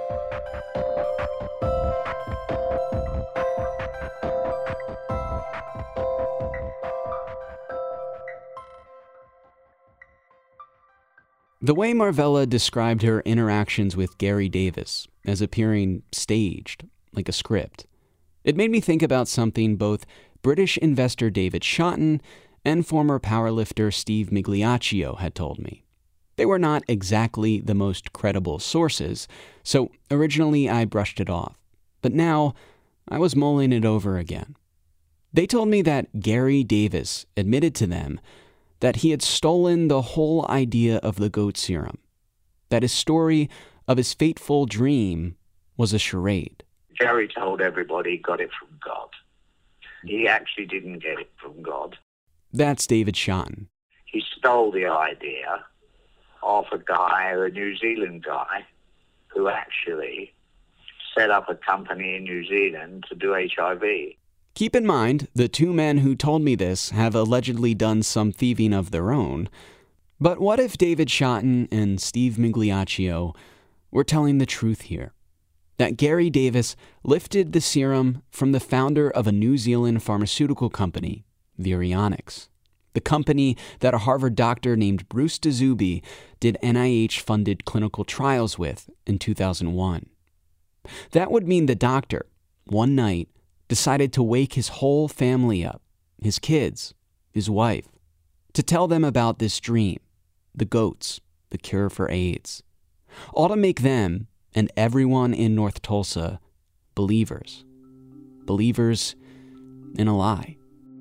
The way Marvella described her interactions with Gary Davis as appearing staged, like a script, it made me think about something both British investor David Shotton and former powerlifter Steve Migliaccio had told me. They were not exactly the most credible sources, so originally I brushed it off. But now I was mulling it over again. They told me that Gary Davis admitted to them that he had stolen the whole idea of the goat serum, that his story of his fateful dream was a charade. Gary told everybody he got it from God. He actually didn't get it from God. That's David Shotton. He stole the idea off a New Zealand guy, who actually set up a company in New Zealand to do HIV. Keep in mind, the two men who told me this have allegedly done some thieving of their own. But what if David Shotton and Steve Migliaccio were telling the truth here? That Gary Davis lifted the serum from the founder of a New Zealand pharmaceutical company, Virionyx, the company that a Harvard doctor named Bruce DeZuby did NIH-funded clinical trials with in 2001. That would mean the doctor, one night, decided to wake his whole family up, his kids, his wife, to tell them about this dream, the goats, the cure for AIDS, all to make them and everyone in North Tulsa believers in a lie.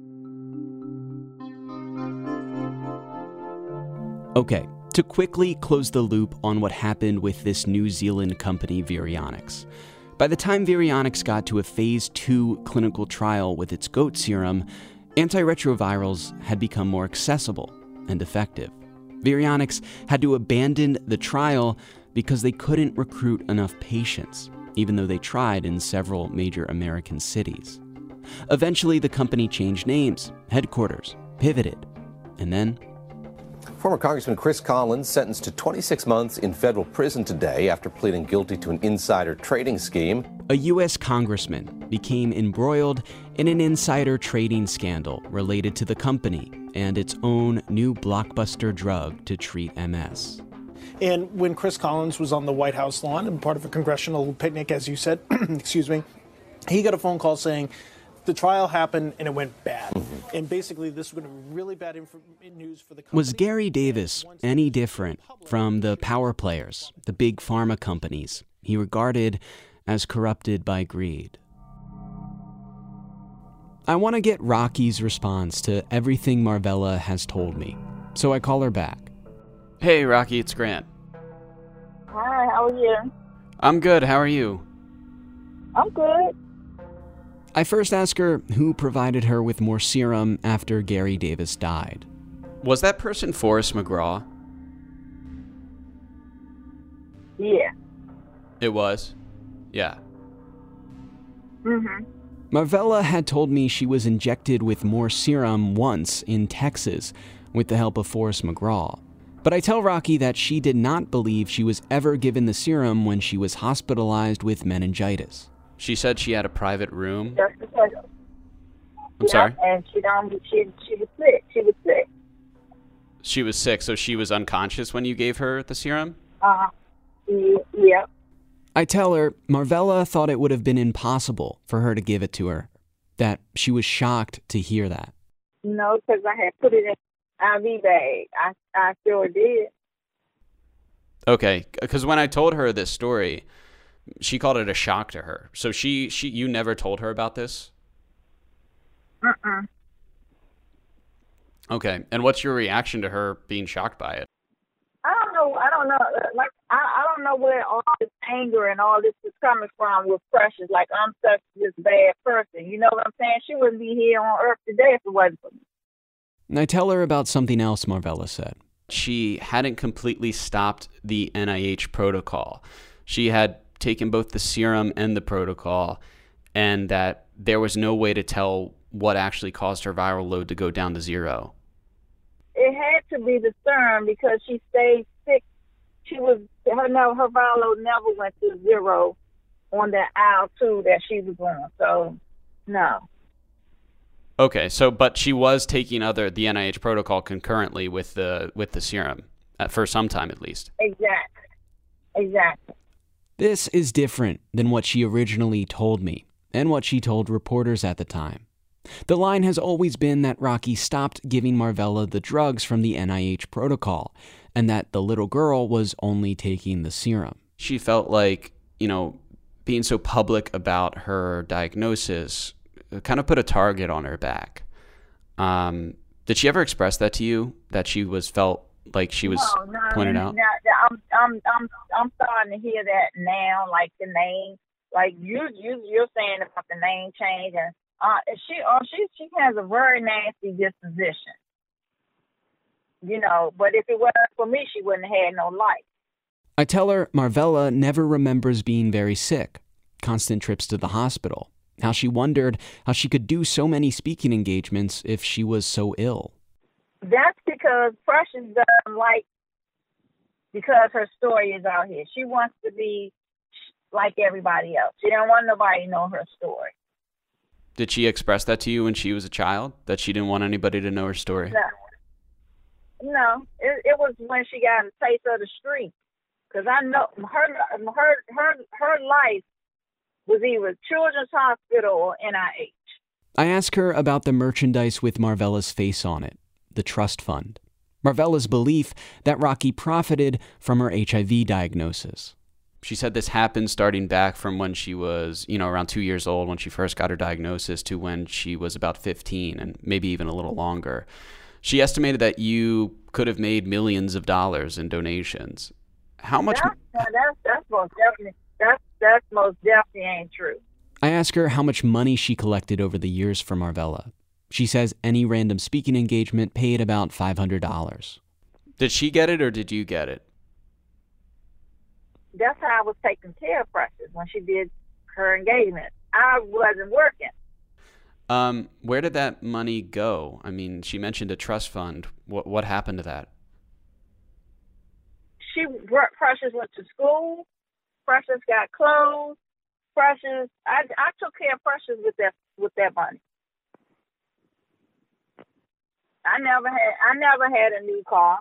Okay, to quickly close the loop on what happened with this New Zealand company Virionyx. By the time Virionyx got to a phase 2 clinical trial with its goat serum, antiretrovirals had become more accessible and effective. Virionyx had to abandon the trial because they couldn't recruit enough patients, even though they tried in several major American cities. Eventually, the company changed names, headquarters, pivoted, and then Former Congressman Chris Collins sentenced to 26 months in federal prison today after pleading guilty to an insider trading scheme. A U.S. congressman became embroiled in an insider trading scandal related to the company and its own new blockbuster drug to treat MS. And when Chris Collins was on the White House lawn and part of a congressional picnic, as you said, excuse me, he got a phone call saying the trial happened and it went bad. And basically this was really bad news for the company. Was Gary Davis any different from the power players, the big pharma companies he regarded as corrupted by greed? I want to get Rocky's response to everything Marvella has told me, so I call her back. Hey, Rocky, it's Grant. Hi, how are you? I'm good, how are you? I'm good. I first ask her who provided her with more serum after Gary Davis died. Was that person Forrest McGraw? Yeah. It was? Yeah. Mm-hmm. Marvella had told me she was injected with more serum once in Texas with the help of Forrest McGraw. But I tell Rocky that she did not believe she was ever given the serum when she was hospitalized with meningitis. She said she had a private room. That's because. I'm sorry? And she was sick. She was sick. She was sick, so she was unconscious when you gave her the serum? Uh-huh. Yeah. I tell her Marvella thought it would have been impossible for her to give it to her, that she was shocked to hear that. No, because I had put it in IV bag. I sure did. Okay, because when I told her this story, she called it a shock to her. So you never told her about this? Okay, and what's your reaction to her being shocked by it? I don't know. Like I don't know where all this anger and all this is coming from with Precious. Like I'm such this bad person. You know what I'm saying? She wouldn't be here on Earth today if it wasn't for me. And I tell her about something else Marvella said. She hadn't completely stopped the NIH protocol. She had taken both the serum and the protocol, and that there was no way to tell what actually caused her viral load to go down to zero. It had to be the serum because she stayed sick. Her viral load never went to zero on that IL-2 that she was on. So, no. Okay, but she was taking the NIH protocol concurrently with the serum for some time at least. Exactly. This is different than what she originally told me and what she told reporters at the time. The line has always been that Rocky stopped giving Marvella the drugs from the NIH protocol and that the little girl was only taking the serum. She felt like, being so public about her diagnosis kind of put a target on her back. Did she ever express that to you, that she felt like she was pointed out? I'm starting to hear that now, like the name, like you're saying about the name change, and she has a very nasty disposition, But if it wasn't for me, she wouldn't have had no life. I tell her Marvella never remembers being very sick, constant trips to the hospital, how she wondered how she could do so many speaking engagements if she was so ill. That's because Precious doesn't like, because her story is out here. She wants to be like everybody else. She don't want nobody to know her story. Did she express that to you when she was a child, that she didn't want anybody to know her story? No. It was when she got a taste of the street. Because I know her life was either Children's Hospital or NIH. I ask her about the merchandise with Marvella's face on it, the trust fund. Marvella's belief that Rocky profited from her HIV diagnosis. She said this happened starting back from when she was, around 2 years old when she first got her diagnosis to when she was about 15 and maybe even a little longer. She estimated that you could have made millions of dollars in donations. How much? That's most definitely. That's most definitely ain't true. I ask her how much money she collected over the years for Marvella. She says any random speaking engagement paid about $500. Did she get it or did you get it? That's how I was taking care of Precious when she did her engagement. I wasn't working. Where did that money go? I mean, she mentioned a trust fund. What happened to that? Precious went to school. Precious got clothes. Precious, I took care of Precious with that money. I never had a new car.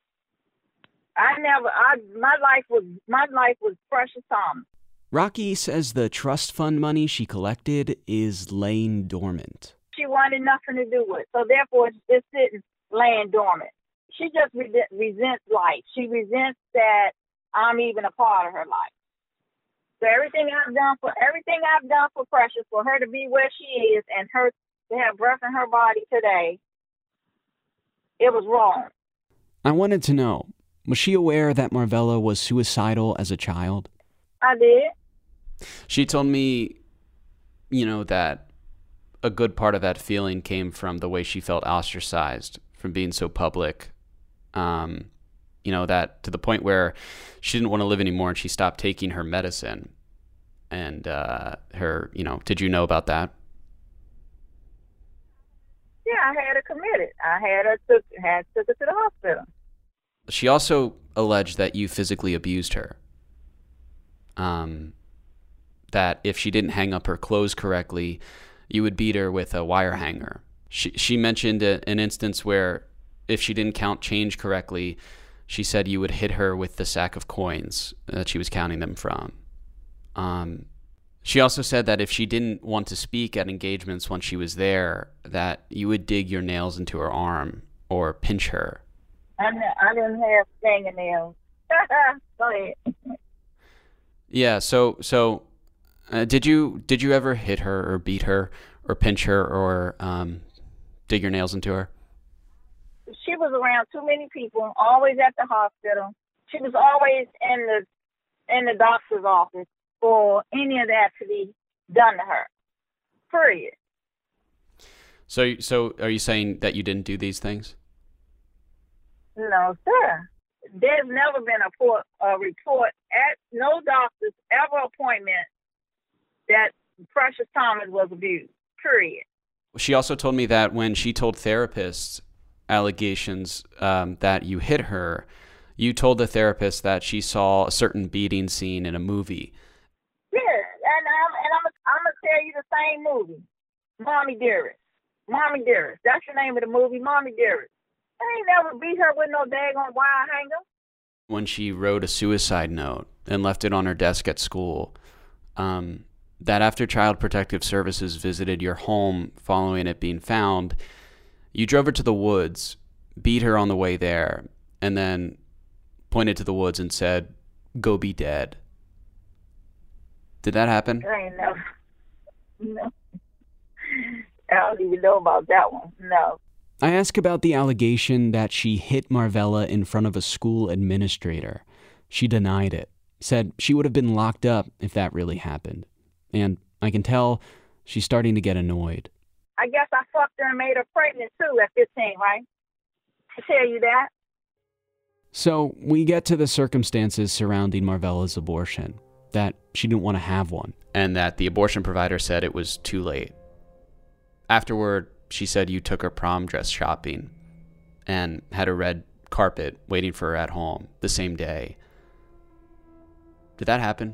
My life was Precious Thomas. Rocky says the trust fund money she collected is laying dormant. She wanted nothing to do with it, so therefore it's sitting laying dormant. She just resents life. She resents that I'm even a part of her life. So everything I've done for Precious, for her to be where she is and her to have breath in her body today, it was wrong. I wanted to know, was she aware that Marvella was suicidal as a child? I did. She told me, that a good part of that feeling came from the way she felt ostracized from being so public. That to the point where she didn't want to live anymore and she stopped taking her medicine. And did you know about that? Yeah, I had her committed. I took her to the hospital. She also alleged that you physically abused her. That if she didn't hang up her clothes correctly, you would beat her with a wire hanger. She mentioned an instance where if she didn't count change correctly, She said you would hit her with the sack of coins that she was counting them from. She also said that if she didn't want to speak at engagements when she was there, that you would dig your nails into her arm or pinch her. I didn't have fingernails. Go ahead. Yeah, so did you ever hit her or beat her or pinch her or dig your nails into her? She was around too many people, always at the hospital. She was always in the doctor's office for any of that to be done to her. Period. So are you saying that you didn't do these things? No, sir. There's never been a report at no doctor's ever appointment that Precious Thomas was abused. Period. She also told me that when she told therapists allegations that you hit her, you told the therapist that she saw a certain beating scene in a movie. Yeah, and I'm gonna tell you the same movie, Mommy Dearest. Mommy Dearest. That's the name of the movie, Mommy Dearest. I ain't never beat her with no daggone wire hanger. When she wrote a suicide note and left it on her desk at school, that after Child Protective Services visited your home following it being found, you drove her to the woods, beat her on the way there, and then pointed to the woods and said, "Go be dead." Did that happen? I ain't never. No. I don't even know about that one. No. I asked about the allegation that she hit Marvella in front of a school administrator. She denied it, said she would have been locked up if that really happened. And I can tell she's starting to get annoyed. I guess I fucked her and made her pregnant too at 15, right? To tell you that. So we get to the circumstances surrounding Marvella's abortion, that she didn't want to have one, and that the abortion provider said it was too late. Afterward, she said you took her prom dress shopping and had a red carpet waiting for her at home the same day. Did that happen?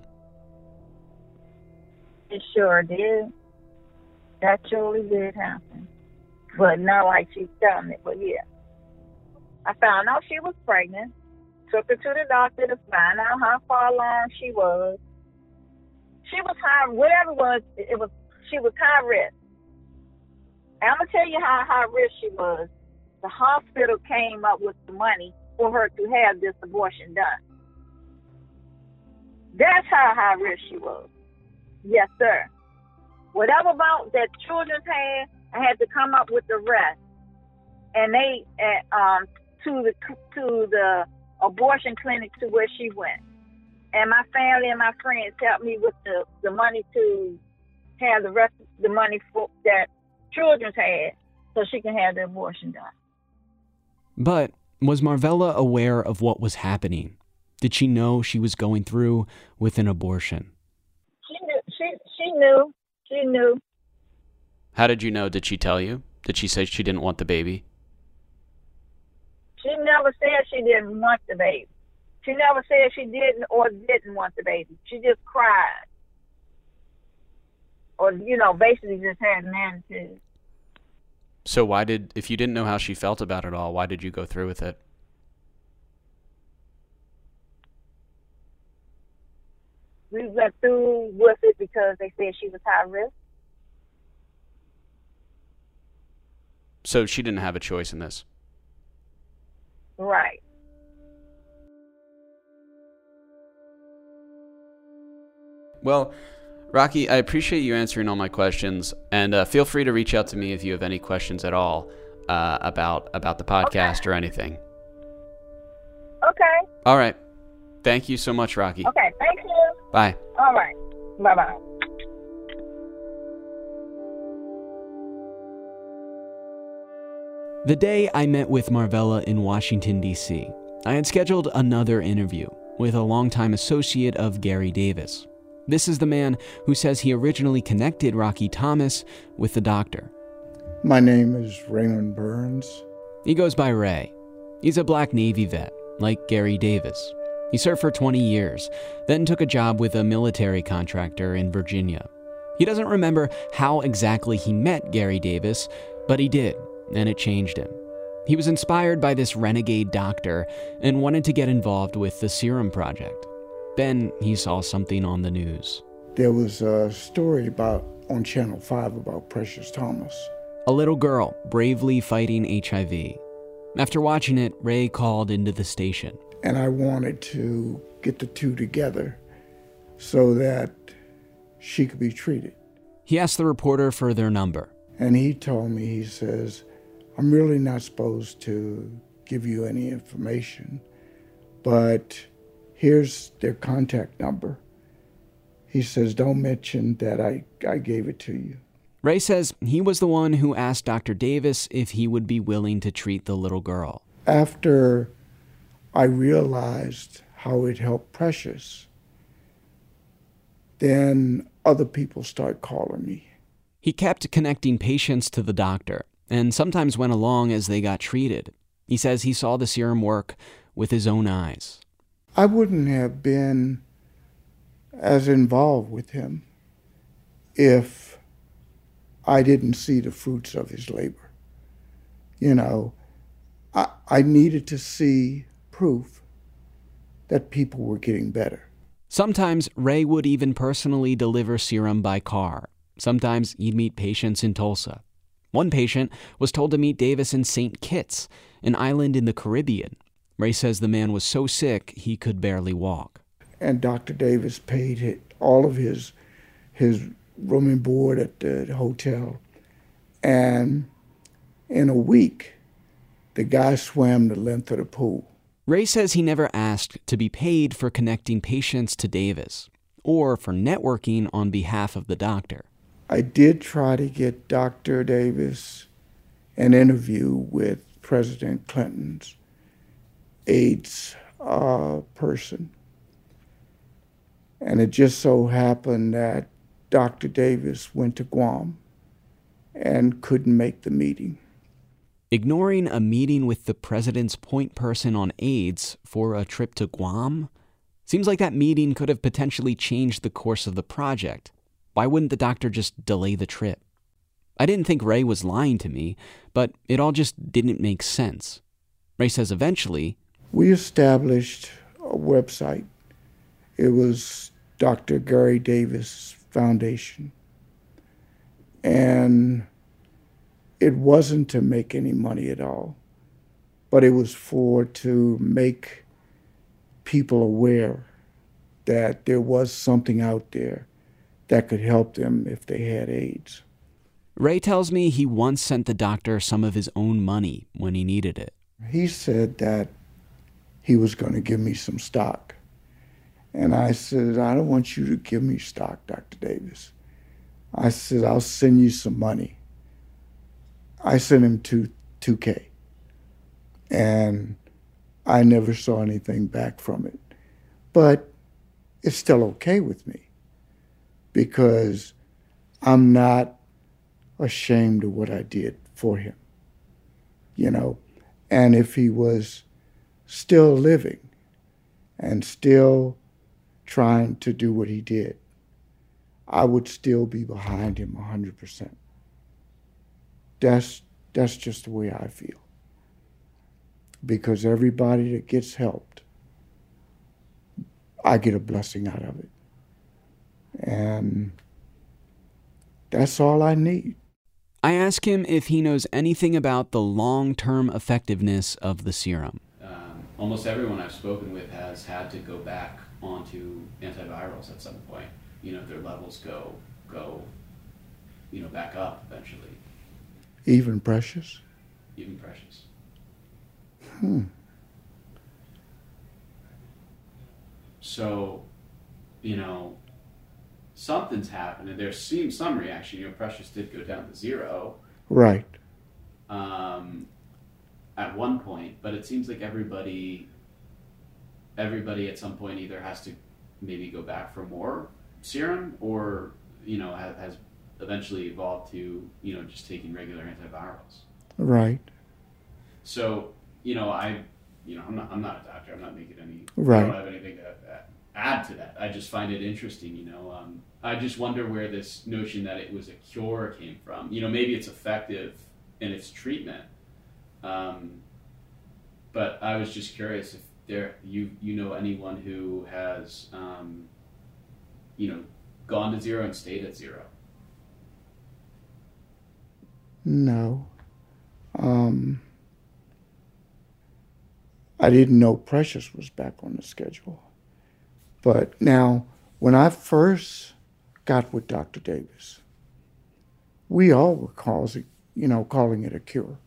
It sure did. That surely did happen. But not like she's telling it, but yeah. I found out she was pregnant, took her to the doctor to find out how far along she was. She was high, whatever it was, she was high risk. And I'm going to tell you how high risk she was. The hospital came up with the money for her to have this abortion done. That's how high risk she was. Yes, sir. Whatever amount that children had, I had to come up with the rest. And they, to the abortion clinic to where she went. And my family and my friends helped me with the money to have the rest of the money for that children had so she can have the abortion done. But was Marvella aware of what was happening? Did she know she was going through with an abortion? She knew. How did you know? Did she tell you? Did she say she didn't want the baby? She never said she didn't want the baby. She never said she didn't or didn't want the baby. She just cried. Or, basically just had an attitude. So if you didn't know how she felt about it all, why did you go through with it? We went through with it because they said she was high risk. So she didn't have a choice in this? Right. Well, Rocky, I appreciate you answering all my questions, and feel free to reach out to me if you have any questions at all about the podcast or anything. Okay. All right. Thank you so much, Rocky. Okay, thank you. Bye. All right. Bye-bye. The day I met with Marvella in Washington, D.C., I had scheduled another interview with a longtime associate of Gary Davis. This is the man who says he originally connected Rocky Thomas with the doctor. My name is Raymond Burns. He goes by Ray. He's a black Navy vet, like Gary Davis. He served for 20 years, then took a job with a military contractor in Virginia. He doesn't remember how exactly he met Gary Davis, but he did, and it changed him. He was inspired by this renegade doctor and wanted to get involved with the Serum Project. Then he saw something on the news. There was a story on Channel 5 about Precious Thomas. A little girl bravely fighting HIV. After watching it, Ray called into the station. And I wanted to get the two together so that she could be treated. He asked the reporter for their number. And he told me, he says, I'm really not supposed to give you any information, but here's their contact number. He says, don't mention that I gave it to you. Ray says he was the one who asked Dr. Davis if he would be willing to treat the little girl. After I realized how it helped Precious, then other people started calling me. He kept connecting patients to the doctor and sometimes went along as they got treated. He says he saw the serum work with his own eyes. I wouldn't have been as involved with him if I didn't see the fruits of his labor. You know, I needed to see proof that people were getting better. Sometimes Ray would even personally deliver serum by car. Sometimes he'd meet patients in Tulsa. One patient was told to meet Davis in St. Kitts, an island in the Caribbean. Ray says the man was so sick he could barely walk. And Dr. Davis paid all of his room and board at the hotel. And in a week, the guy swam the length of the pool. Ray says he never asked to be paid for connecting patients to Davis or for networking on behalf of the doctor. I did try to get Dr. Davis an interview with President Clinton's AIDS person. And it just so happened that Dr. Davis went to Guam and couldn't make the meeting. Ignoring a meeting with the president's point person on AIDS for a trip to Guam? Seems like that meeting could have potentially changed the course of the project. Why wouldn't the doctor just delay the trip? I didn't think Ray was lying to me, but it all just didn't make sense. Ray says eventually, we established a website. It was Dr. Gary Davis Foundation. And it wasn't to make any money at all, but it was to make people aware that there was something out there that could help them if they had AIDS. Ray tells me he once sent the doctor some of his own money when he needed it. He said that he was going to give me some stock. And I said, I don't want you to give me stock, Dr. Davis. I said, I'll send you some money. I sent him $2K. And I never saw anything back from it. But it's still okay with me because I'm not ashamed of what I did for him, you know. And if he was still living and still trying to do what he did, I would still be behind him 100%. That's just the way I feel. Because everybody that gets helped, I get a blessing out of it. And that's all I need. I ask him if he knows anything about the long-term effectiveness of the serum. Almost everyone I've spoken with has had to go back onto antivirals at some point. You know, their levels go, back up eventually. Even Precious? Even Precious. So, something's happened, and there seems some reaction. Precious did go down to 0. Right. At one point, but it seems like everybody at some point either has to maybe go back for more serum or, has eventually evolved to, just taking regular antivirals. Right. So, I'm not a doctor. I'm not making any, right. I don't have anything to add to that. I just find it interesting, I just wonder where this notion that it was a cure came from. Maybe it's effective in its treatment, But I was just curious if you know anyone who has gone to zero and stayed at zero. No. I didn't know Precious was back on the schedule. But now, when I first got with Dr. Davis, we all were calling it a cure.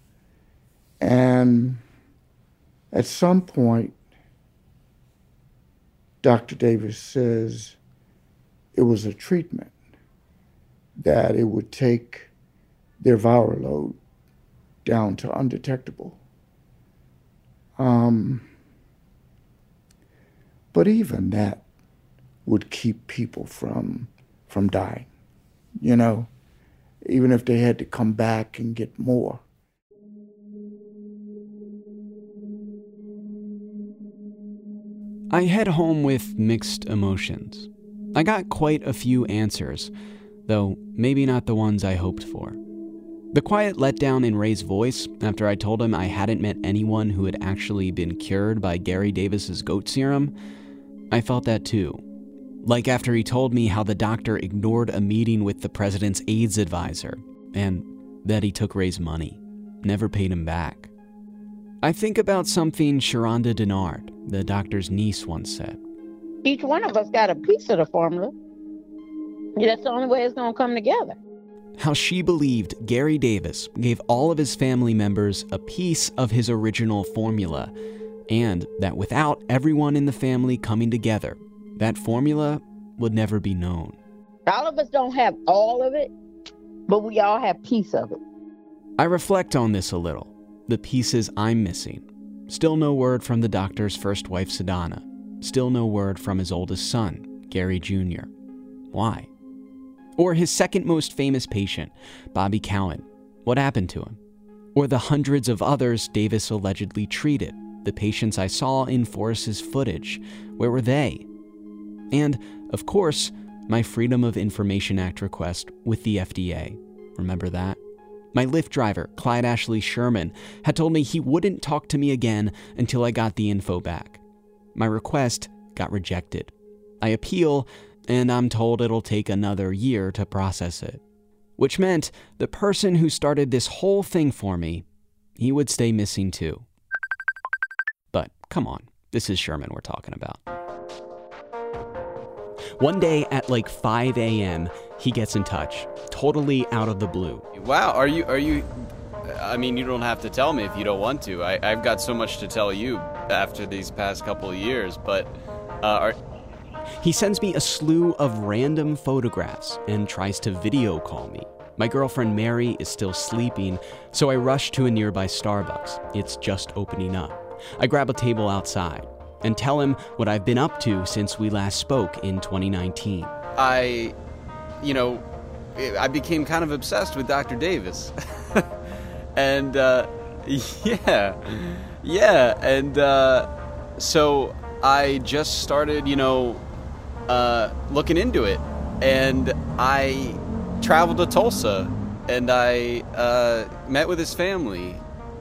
And at some point, Dr. Davis says it was a treatment, that it would take their viral load down to undetectable. But even that would keep people from dying, even if they had to come back and get more. I head home with mixed emotions. I got quite a few answers, though maybe not the ones I hoped for. The quiet letdown in Ray's voice after I told him I hadn't met anyone who had actually been cured by Gary Davis's goat serum, I felt that too. Like after he told me how the doctor ignored a meeting with the president's AIDS advisor, and that he took Ray's money, never paid him back. I think about something Sharonda Denard, the doctor's niece, once said. Each one of us got a piece of the formula. That's the only way it's going to come together. How she believed Gary Davis gave all of his family members a piece of his original formula, and that without everyone in the family coming together, that formula would never be known. All of us don't have all of it, but we all have piece of it. I reflect on this a little, the pieces I'm missing. Still no word from the doctor's first wife, Sadhana. Still no word from his oldest son, Gary Jr. Why? Or his second most famous patient, Bobby Cowan. What happened to him? Or the hundreds of others Davis allegedly treated, the patients I saw in Forrest's footage. Where were they? And, of course, my Freedom of Information Act request with the FDA. Remember that? My Lyft driver, Clyde Ashley Sherman, had told me he wouldn't talk to me again until I got the info back. My request got rejected. I appeal, and I'm told it'll take another year to process it. Which meant the person who started this whole thing for me, he would stay missing too. But come on, this is Sherman we're talking about. One day at like 5 a.m., he gets in touch, totally out of the blue. Wow, are you, I mean, you don't have to tell me if you don't want to. I've got so much to tell you after these past couple of years, but He sends me a slew of random photographs and tries to video call me. My girlfriend Mary is still sleeping, so I rush to a nearby Starbucks. It's just opening up. I grab a table outside and tell him what I've been up to since we last spoke in 2019. I became kind of obsessed with Dr. Davis. And, so I just started, looking into it. And I traveled to Tulsa, and I met with his family.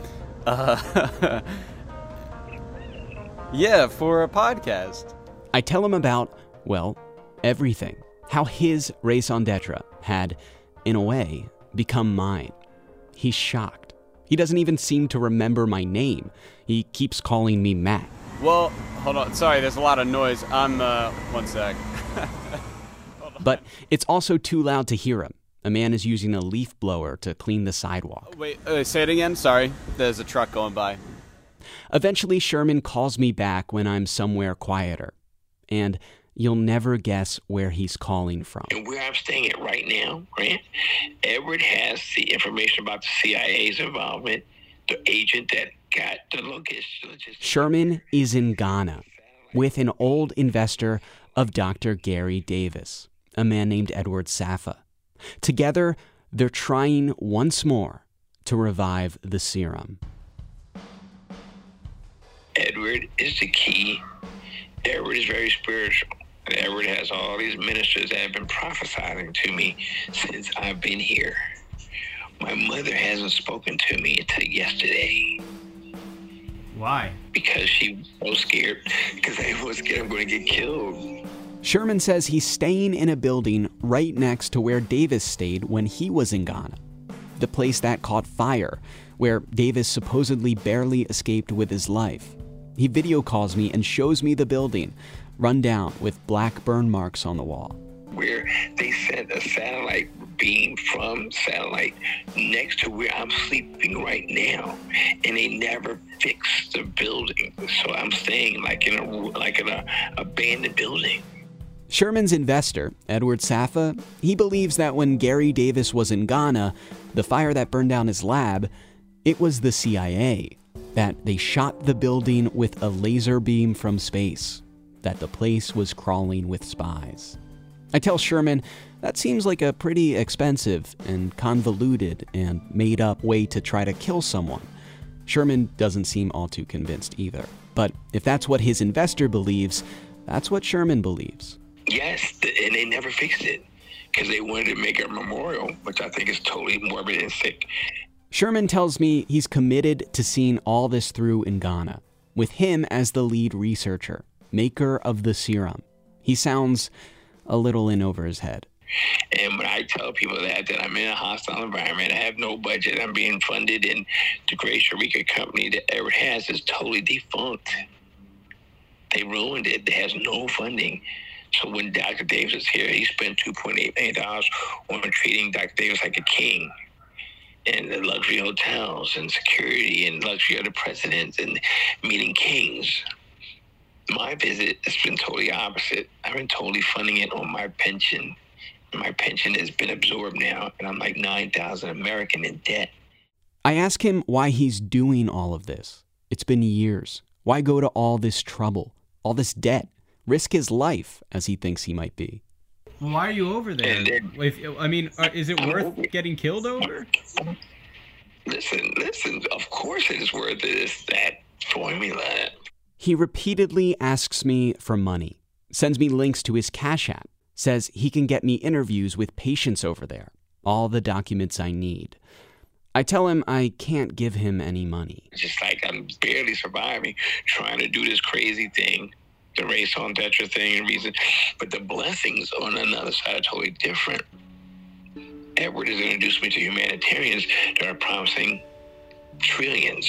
For a podcast. I tell him about, well, everything. How his raison d'etre had, in a way, become mine. He's shocked. He doesn't even seem to remember my name. He keeps calling me Matt. Well, hold on. Sorry, there's a lot of noise. One sec. But it's also too loud to hear him. A man is using a leaf blower to clean the sidewalk. Wait, say it again? Sorry. There's a truck going by. Eventually, Sherman calls me back when I'm somewhere quieter. And you'll never guess where he's calling from. And where I'm staying at right now, Grant, Edward has the information about the CIA's involvement, the agent that got the location. Sherman is in Ghana with an old investor of Dr. Gary Davis, a man named Edward Safa. Together, they're trying once more to revive the serum. Edward is the key. Edward is very spiritual. And Edward has all these ministers that have been prophesying to me since I've been here. My mother hasn't spoken to me until yesterday. Why? Because she was so scared. Because I was scared I'm going to get killed. Sherman says he's staying in a building right next to where Davis stayed when he was in Ghana. The place that caught fire, where Davis supposedly barely escaped with his life. He video calls me and shows me the building, run down with black burn marks on the wall. Where they sent a satellite beam from satellite next to where I'm sleeping right now, and they never fixed the building. So I'm staying like in a abandoned building. Sherman's investor, Edward Safa, he believes that when Gary Davis was in Ghana, the fire that burned down his lab, it was the CIA, that they shot the building with a laser beam from space, that the place was crawling with spies. I tell Sherman that seems like a pretty expensive and convoluted and made-up way to try to kill someone. Sherman doesn't seem all too convinced either. But if that's what his investor believes, that's what Sherman believes. Yes, and they never fixed it because they wanted to make a memorial, which I think is totally morbid and sick. Sherman tells me he's committed to seeing all this through in Ghana, with him as the lead researcher, maker of the serum. He sounds a little in over his head. And when I tell people that I'm in a hostile environment, I have no budget, I'm being funded, and the great Sharika company that Edward has is totally defunct. They ruined it. It has no funding. So when Dr. Davis was here, he spent $2.8 million on treating Dr. Davis like a king. And the luxury hotels and security and luxury of the presidents and meeting kings. My visit has been totally opposite. I've been totally funding it on my pension. My pension has been absorbed now, and I'm like 9,000 American in debt. I ask him why he's doing all of this. It's been years. Why go to all this trouble, all this debt, risk his life as he thinks he might be? Why are you over there? Is it worth getting killed over? Listen, of course it is worth it. It's that formula. He repeatedly asks me for money, sends me links to his Cash App, says he can get me interviews with patients over there, all the documents I need. I tell him I can't give him any money. It's just like I'm barely surviving, trying to do this crazy thing, the raison d'etre thing and reason. But the blessings on another side are totally different. Edward has introduced me to humanitarians that are promising trillions.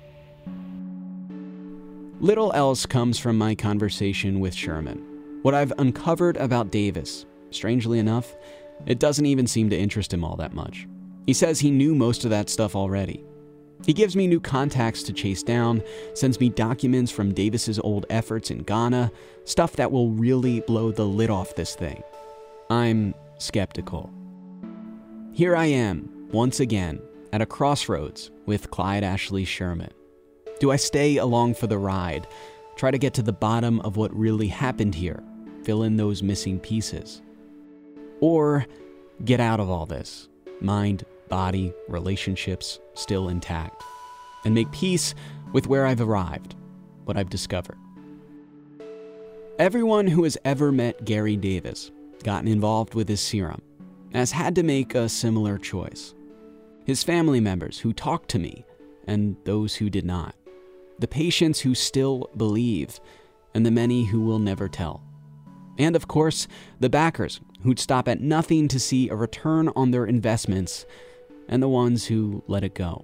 Little else comes from my conversation with Sherman. What I've uncovered about Davis, strangely enough, it doesn't even seem to interest him all that much. He says he knew most of that stuff already. He gives me new contacts to chase down, sends me documents from Davis's old efforts in Ghana, stuff that will really blow the lid off this thing. I'm skeptical. Here I am, once again, at a crossroads with Clyde Ashley Sherman. Do I stay along for the ride, try to get to the bottom of what really happened here, fill in those missing pieces? Or get out of all this, mind, body, relationships still intact, and make peace with where I've arrived, what I've discovered? Everyone who has ever met Gary Davis, gotten involved with his serum, has had to make a similar choice. His family members who talked to me, and those who did not. The patients who still believe, and the many who will never tell. And of course, the backers who'd stop at nothing to see a return on their investments, and the ones who let it go.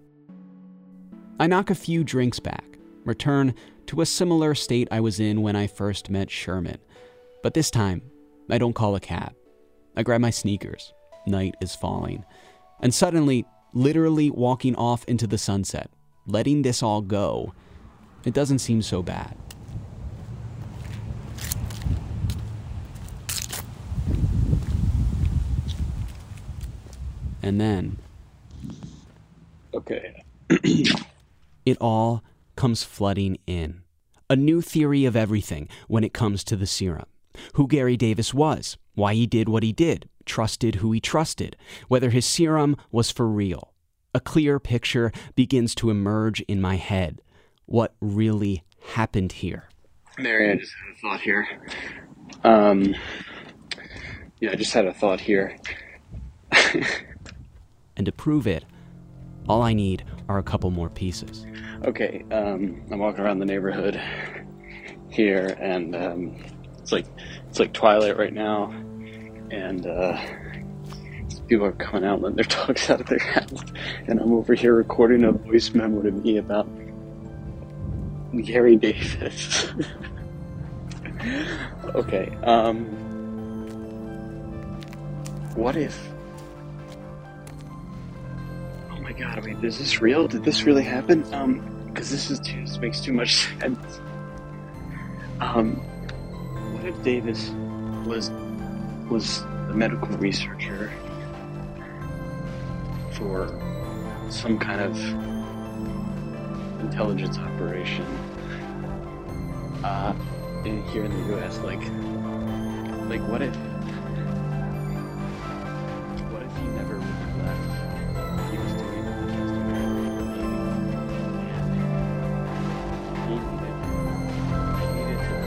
I knock a few drinks back, return to a similar state I was in when I first met Sherman. But this time, I don't call a cab. I grab my sneakers. Night is falling. And suddenly, literally walking off into the sunset, letting this all go, it doesn't seem so bad. And then, okay, it all comes flooding in. A new theory of everything when it comes to the serum. Who Gary Davis was, why he did what he did, trusted who he trusted, whether his serum was for real. A clear picture begins to emerge in my head. What really happened here? Mary, I just had a thought here. I just had a thought here. And to prove it, all I need are a couple more pieces. Okay, I'm walking around the neighborhood here, and it's like twilight right now, and people are coming out, letting their dogs out of their house, and I'm over here recording a voice memo to me about Gary Davis. Okay, what if... Oh my god, wait, is this real? Did this really happen? Because this makes too much sense. What if Davis was a medical researcher for some kind of intelligence operation here in the U.S.? Like what if he never really left? He was doing just American He needed to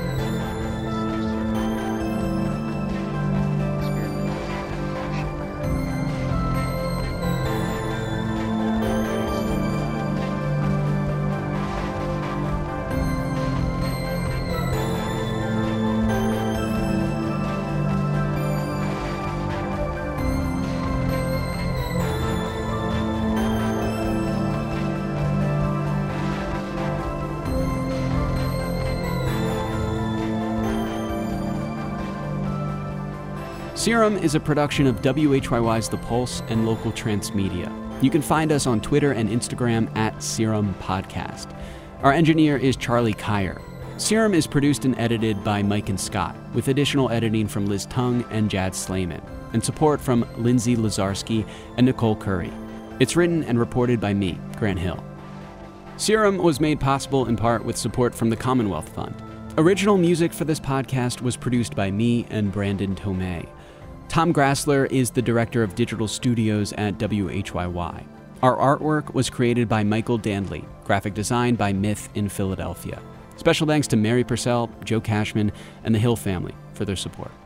Serum is a production of WHYY's The Pulse and local transmedia. You can find us on Twitter and Instagram at Serum Podcast. Our engineer is Charlie Kyer. Serum is produced and edited by Mike and Scott, with additional editing from Liz Tung and Jad Slayman, and support from Lindsay Lazarski and Nicole Curry. It's written and reported by me, Grant Hill. Serum was made possible in part with support from the Commonwealth Fund. Original music for this podcast was produced by me and Brandon Tomei. Tom Grassler is the director of digital studios at WHYY. Our artwork was created by Michael Dandley, graphic design by Myth in Philadelphia. Special thanks to Mary Purcell, Joe Cashman, and the Hill family for their support.